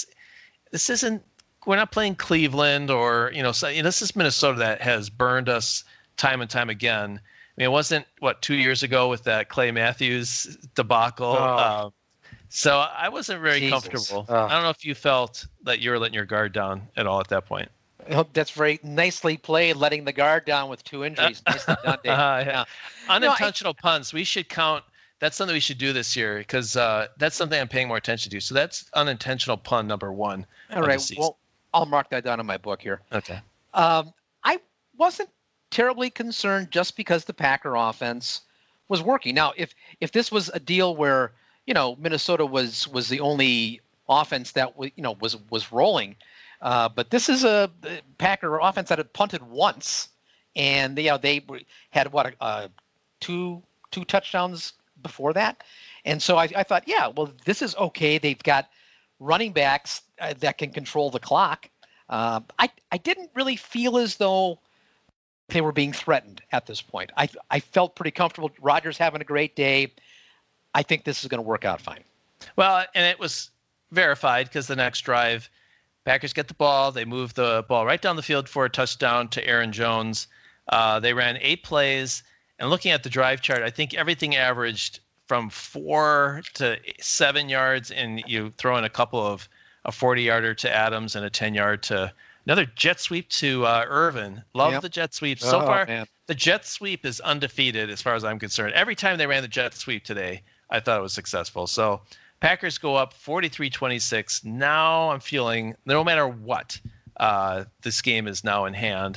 We're not playing Cleveland or, this is Minnesota that has burned us time and time again. I mean, it wasn't 2 years ago with that Clay Matthews debacle. So I wasn't very comfortable. I don't know if you felt that you were letting your guard down at all at that point. That's very nicely played, letting the guard down with 2 injuries. Nicely done, Dave. Yeah. Unintentional punts. We should count. That's something we should do this year because that's something I'm paying more attention to. So that's unintentional pun number 1. All right. Well, I'll mark that down in my book here. Okay. I wasn't terribly concerned just because the Packer offense was working. Now, if this was a deal where Minnesota was the only offense that was rolling, but this is a Packer offense that had punted once, and they had two touchdowns before that, and so I thought, this is okay. They've got running backs that can control the clock. I didn't really feel as though they were being threatened at this point. I felt pretty comfortable. Rodgers having a great day. I think this is going to work out fine. Well, and it was verified because the next drive, Packers get the ball. They move the ball right down the field for a touchdown to Aaron Jones. They ran 8 plays. And looking at the drive chart, I think everything averaged from 4 to 7 yards, and you throw in a couple of a 40-yarder to Adams and a 10-yard to another jet sweep to Irvin. Love the jet sweep. So far, the jet sweep is undefeated as far as I'm concerned. Every time they ran the jet sweep today, I thought it was successful. So Packers go up 43-26. Now I'm feeling no matter what, this game is now in hand.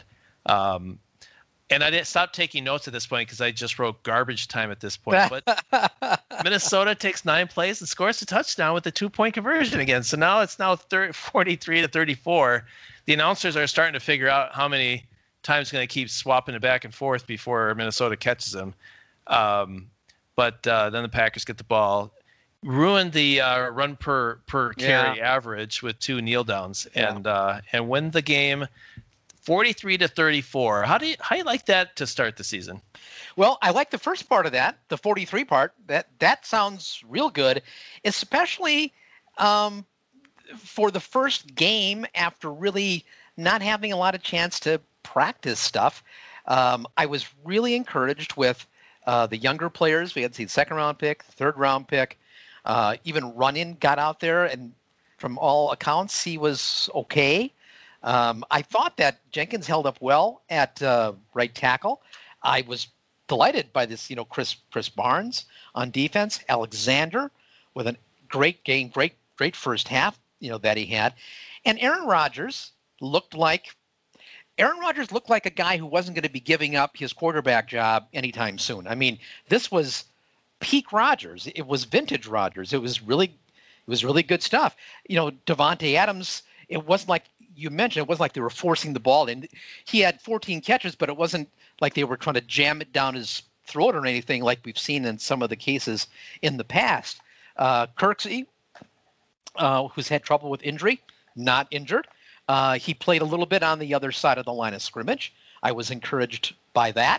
And I didn't stop taking notes at this point because I just wrote garbage time at this point. But Minnesota takes 9 plays and scores a touchdown with the 2-point conversion again. So now it's 43-34. The announcers are starting to figure out how many times going to keep swapping it back and forth before Minnesota catches them. But then the Packers get the ball, ruin the run per carry average with 2 kneel downs, and win the game 43-34. How do you like that to start the season? Well, I like the first part of that, the 43 part. That sounds real good, especially for the first game after really not having a lot of chance to practice stuff. I was really encouraged with the younger players. We had seen 2nd-round pick, 3rd-round pick. Even Runyon got out there, and From all accounts, he was okay. I thought that Jenkins held up well at right tackle. I was delighted by this, Chris Barnes on defense. Alexander with a great game, great first half, that he had. And Aaron Rodgers looked like a guy who wasn't going to be giving up his quarterback job anytime soon. I mean, this was peak Rodgers. It was vintage Rodgers. It was really good stuff. Davante Adams, it wasn't like you mentioned, it wasn't like they were forcing the ball in. He had 14 catches, but it wasn't like they were trying to jam it down his throat or anything like we've seen in some of the cases in the past. Kirksey, who's had trouble with injury, not injured. He played a little bit on the other side of the line of scrimmage. I was encouraged by that.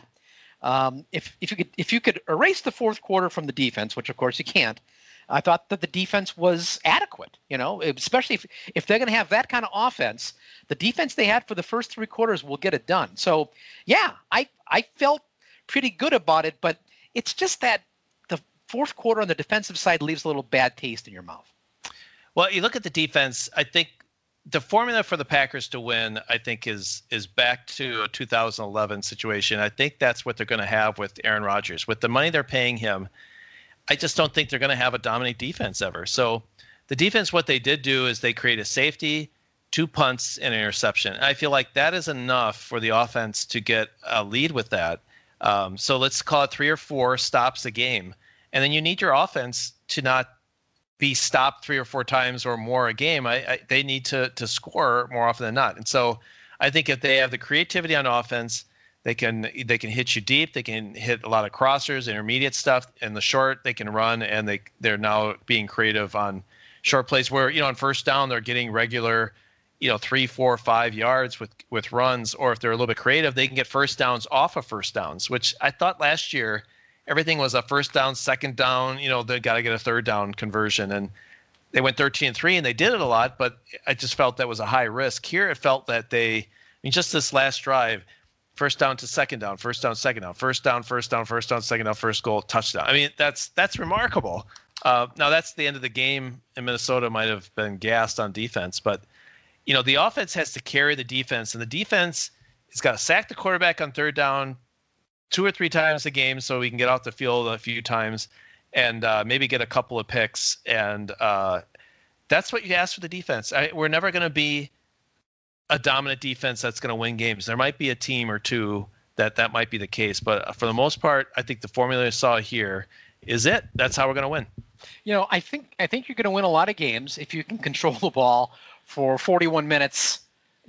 If you could erase the fourth quarter from the defense, which of course you can't, I thought that the defense was adequate, especially if they're going to have that kind of offense. The defense they had for the first three quarters will get it done. So, yeah, I felt pretty good about it, but it's just that the fourth quarter on the defensive side leaves a little bad taste in your mouth. Well, you look at the defense, I think the formula for the Packers to win, I think, is back to a 2011 situation. I think that's what they're going to have with Aaron Rodgers. With the money they're paying him, I just don't think they're going to have a dominant defense ever. So the defense, what they did do is they create a safety, 2 punts, and an interception. And I feel like that is enough for the offense to get a lead with that. So let's call it 3 or 4 stops a game. And then you need your offense to not be stopped 3 or 4 times or more a game. They need to score more often than not. And so I think if they have the creativity on offense, they can hit you deep. They can hit a lot of crossers, intermediate stuff. In the short, they can run, and they're now being creative on short plays where, on first down, they're getting regular, 3, 4, 5 yards with runs. Or if they're a little bit creative, they can get first downs off of first downs, which I thought last year everything was a first down, second down, they got to get a third down conversion. And they went 13-3, and they did it a lot, but I just felt that was a high risk. Here it felt that just this last drive, first down to second down, first down, second down, first down, second down, first goal, touchdown. I mean, that's remarkable. Now that's the end of the game, and Minnesota might have been gassed on defense, but the offense has to carry the defense, and the defense has got to sack the quarterback on third down 2 or 3 times a game so we can get off the field a few times and maybe get a couple of picks. And that's what you ask for the defense. We're never going to be a dominant defense that's going to win games. There might be a team or two that might be the case, but for the most part, I think the formula I saw here is it. That's how we're going to win. I think you're going to win a lot of games if you can control the ball for 41 minutes.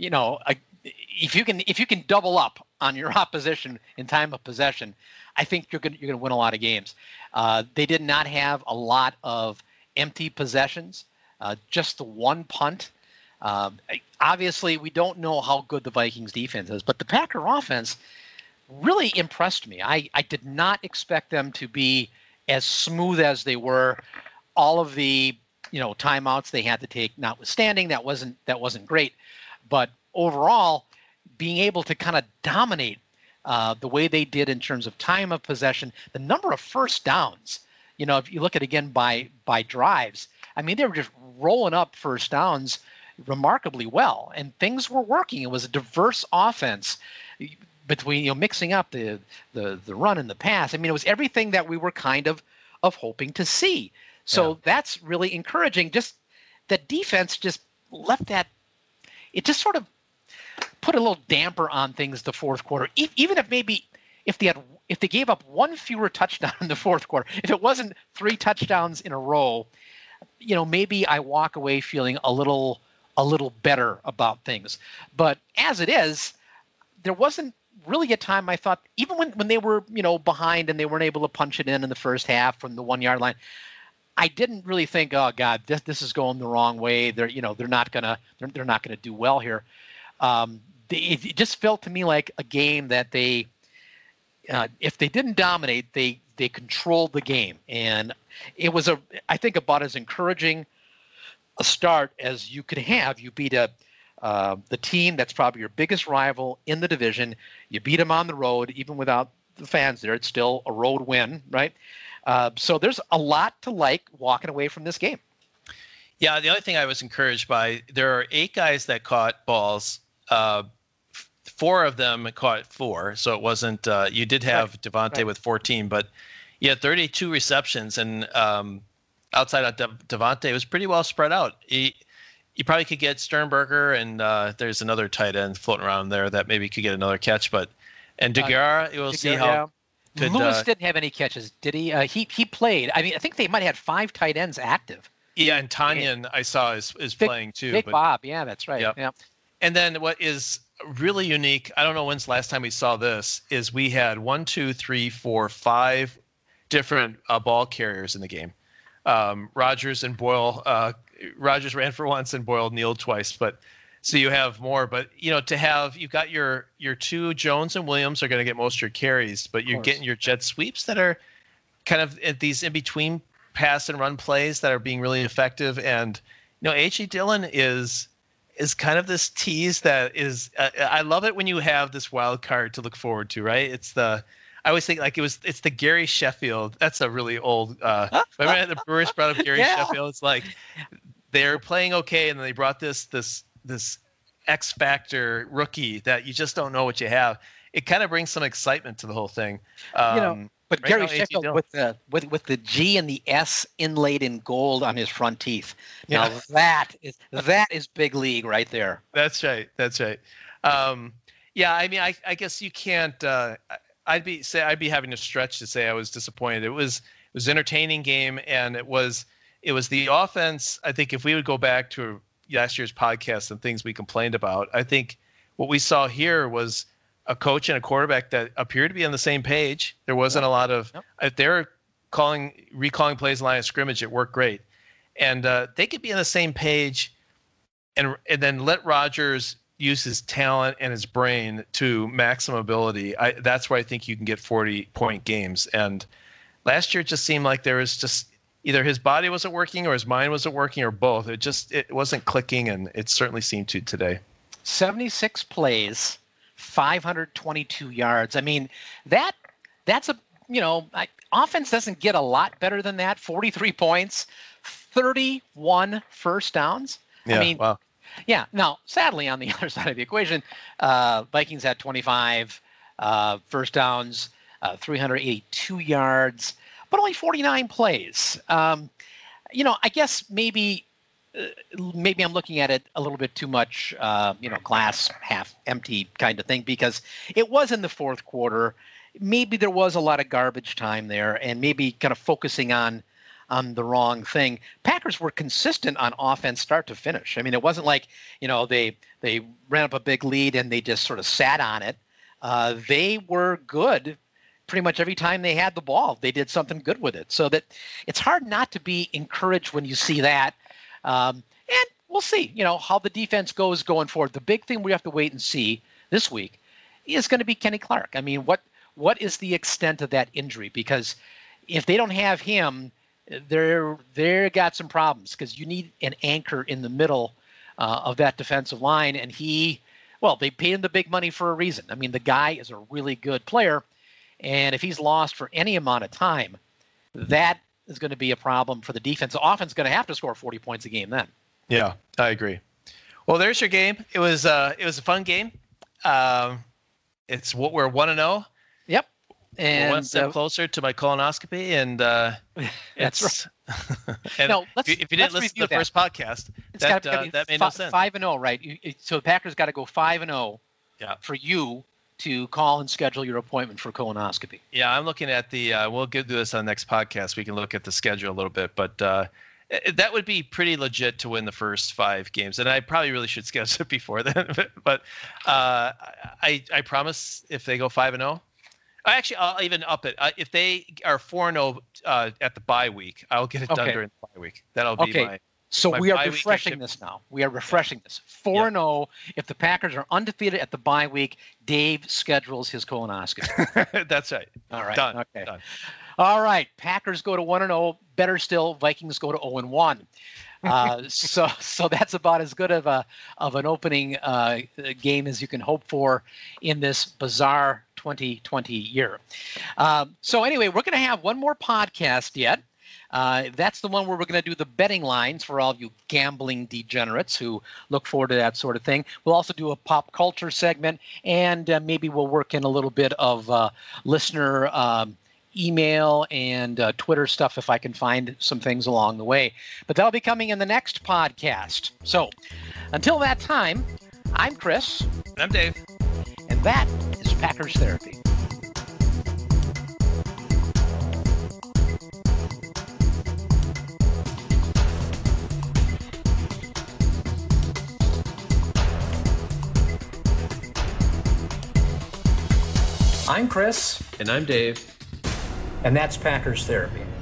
If you can double up on your opposition in time of possession, I think you're going to win a lot of games. They did not have a lot of empty possessions, just the one punt. Obviously, we don't know how good the Vikings defense is, but the Packer offense really impressed me. I did not expect them to be as smooth as they were. All of the timeouts they had to take, notwithstanding, that wasn't great. But overall, being able to kind of dominate the way they did in terms of time of possession, the number of first downs. If you look at again by drives, I mean, they were just rolling up first downs remarkably well, and things were working. It was a diverse offense between mixing up the run and the pass. I mean, it was everything that we were kind of hoping to see. So That's really encouraging. Just that defense just left that. It just sort of put a little damper on things the fourth quarter. Even if they gave up one fewer touchdown in the fourth quarter, if it wasn't 3 touchdowns in a row, maybe I walk away feeling a little better about things. But as it is, there wasn't really a time I thought, even when they were, behind and they weren't able to punch it in the first half from the 1 yard line, I didn't really think, oh God, this is going the wrong way. They're not gonna do well here. It just felt to me like a game that they, if they didn't dominate, they controlled the game, and it was I think about as encouraging a start as you could have. You beat the team that's probably your biggest rival in the division. You beat them on the road, even without the fans there. It's still a road win, right? So there's a lot to like walking away from this game. Yeah, the only thing I was encouraged by, there are 8 guys that caught balls. 4 of them caught 4, so it wasn't. You did have Devontae with 14, but you had 32 receptions, and outside of Devontae, it was pretty well spread out. You probably could get Sternberger, and there's another tight end floating around there that maybe could get another catch, and Deguara, we'll see how. Yeah. Could, Lewis didn't have any catches, did he? He played. I mean, I think they might have had 5 tight ends active. Yeah, and Tanyan I saw is playing too. Big Bob, yeah, that's right. Yep. Yeah. And then what is really unique, I don't know when's the last time we saw this, is we had 1, 2, 3, 4, 5 different ball carriers in the game. Rodgers and Boyle. Rodgers ran for once and Boyle kneeled twice, but so you have more. But you've got your 2 Jones and Williams are going to get most of your carries, but you're getting your jet sweeps that are kind of at these in between pass and run plays that are being really effective. And A.J. Dillon is kind of this tease that is. I love it when you have this wild card to look forward to, right? I always think it's the Gary Sheffield. That's a really old. Remember the Brewers brought up Gary Sheffield? It's like they're playing okay, and then they brought this X Factor rookie that you just don't know what you have. It kind of brings some excitement to the whole thing. But Gary Sheffield with the G and the S inlaid in gold on his front teeth. Now that is big league right there. That's right. Yeah, I mean, I guess you can't. I'd be having to stretch to say I was disappointed. It was an entertaining game, and it was the offense. I think if we would go back to last year's podcast and things we complained about, I think what we saw here was a coach and a quarterback that appeared to be on the same page. There wasn't a lot of if they were recalling plays in line of scrimmage, it worked great, and they could be on the same page, and then let Rodgers use his talent and his brain to maximum ability. That's where I think you can get 40-point games. And last year it just seemed like there was just either his body wasn't working or his mind wasn't working or both. It wasn't clicking, and it certainly seemed to today. 76 plays, 522 yards. I mean, that's offense doesn't get a lot better than that. 43 points, 31 first downs. Yeah, I mean, wow. Yeah. Now, sadly, on the other side of the equation, Vikings had 25 first downs, 382 yards, but only 49 plays. I guess maybe I'm looking at it a little bit too much, glass half empty kind of thing, because it was in the fourth quarter. Maybe there was a lot of garbage time there, and maybe kind of focusing on the wrong thing. Packers were consistent on offense start to finish. I mean, it wasn't like, they ran up a big lead and they just sort of sat on it. They were good pretty much every time they had the ball. They did something good with it. So that it's hard not to be encouraged when you see that. And we'll see, how the defense goes going forward. The big thing we have to wait and see this week is going to be Kenny Clark. I mean, what is the extent of that injury? Because if they don't have him, they're got some problems, because you need an anchor in the middle of that defensive line. And they paid him the big money for a reason. I mean, the guy is a really good player. And if he's lost for any amount of time, that is going to be a problem for the defense. The offense is going to have to score 40 points a game then. Yeah, I agree. Well, there's your game. It was a fun game. It's what we're 1-0. Yep. And we're one step closer to my colonoscopy, and that's right. And no, if you didn't listen to the first podcast, that made no sense. 5-0, right? So the Packers got to go 5-0 for you to call and schedule your appointment for colonoscopy. Yeah, I'm looking at we'll do this on the next podcast. We can look at the schedule a little bit, but that would be pretty legit to win the first 5 games. And I probably really should schedule it before then. But I promise if they go 5-0, actually, I'll even up it. If they are 4-0 at the bye week, I'll get it done during the bye week. That'll be my. So we are refreshing this now. We are refreshing this. 4-0. If the Packers are undefeated at the bye week, Dave schedules his colonoscopy. That's right. All right. Done. Okay. Done. All right. Packers go to 1-0. Better still, Vikings go to 0-1. So that's about as good of an opening game as you can hope for in this bizarre 2020 year. So anyway, we're going to have one more podcast yet. That's the one where we're going to do the betting lines for all you gambling degenerates who look forward to that sort of thing. We'll also do a pop culture segment, and maybe we'll work in a little bit of listener email and Twitter stuff if I can find some things along the way. But that'll be coming in the next podcast. So until that time, I'm Chris. And I'm Dave. And that is Packers Therapy. I'm Chris. And I'm Dave. And that's Packers Therapy.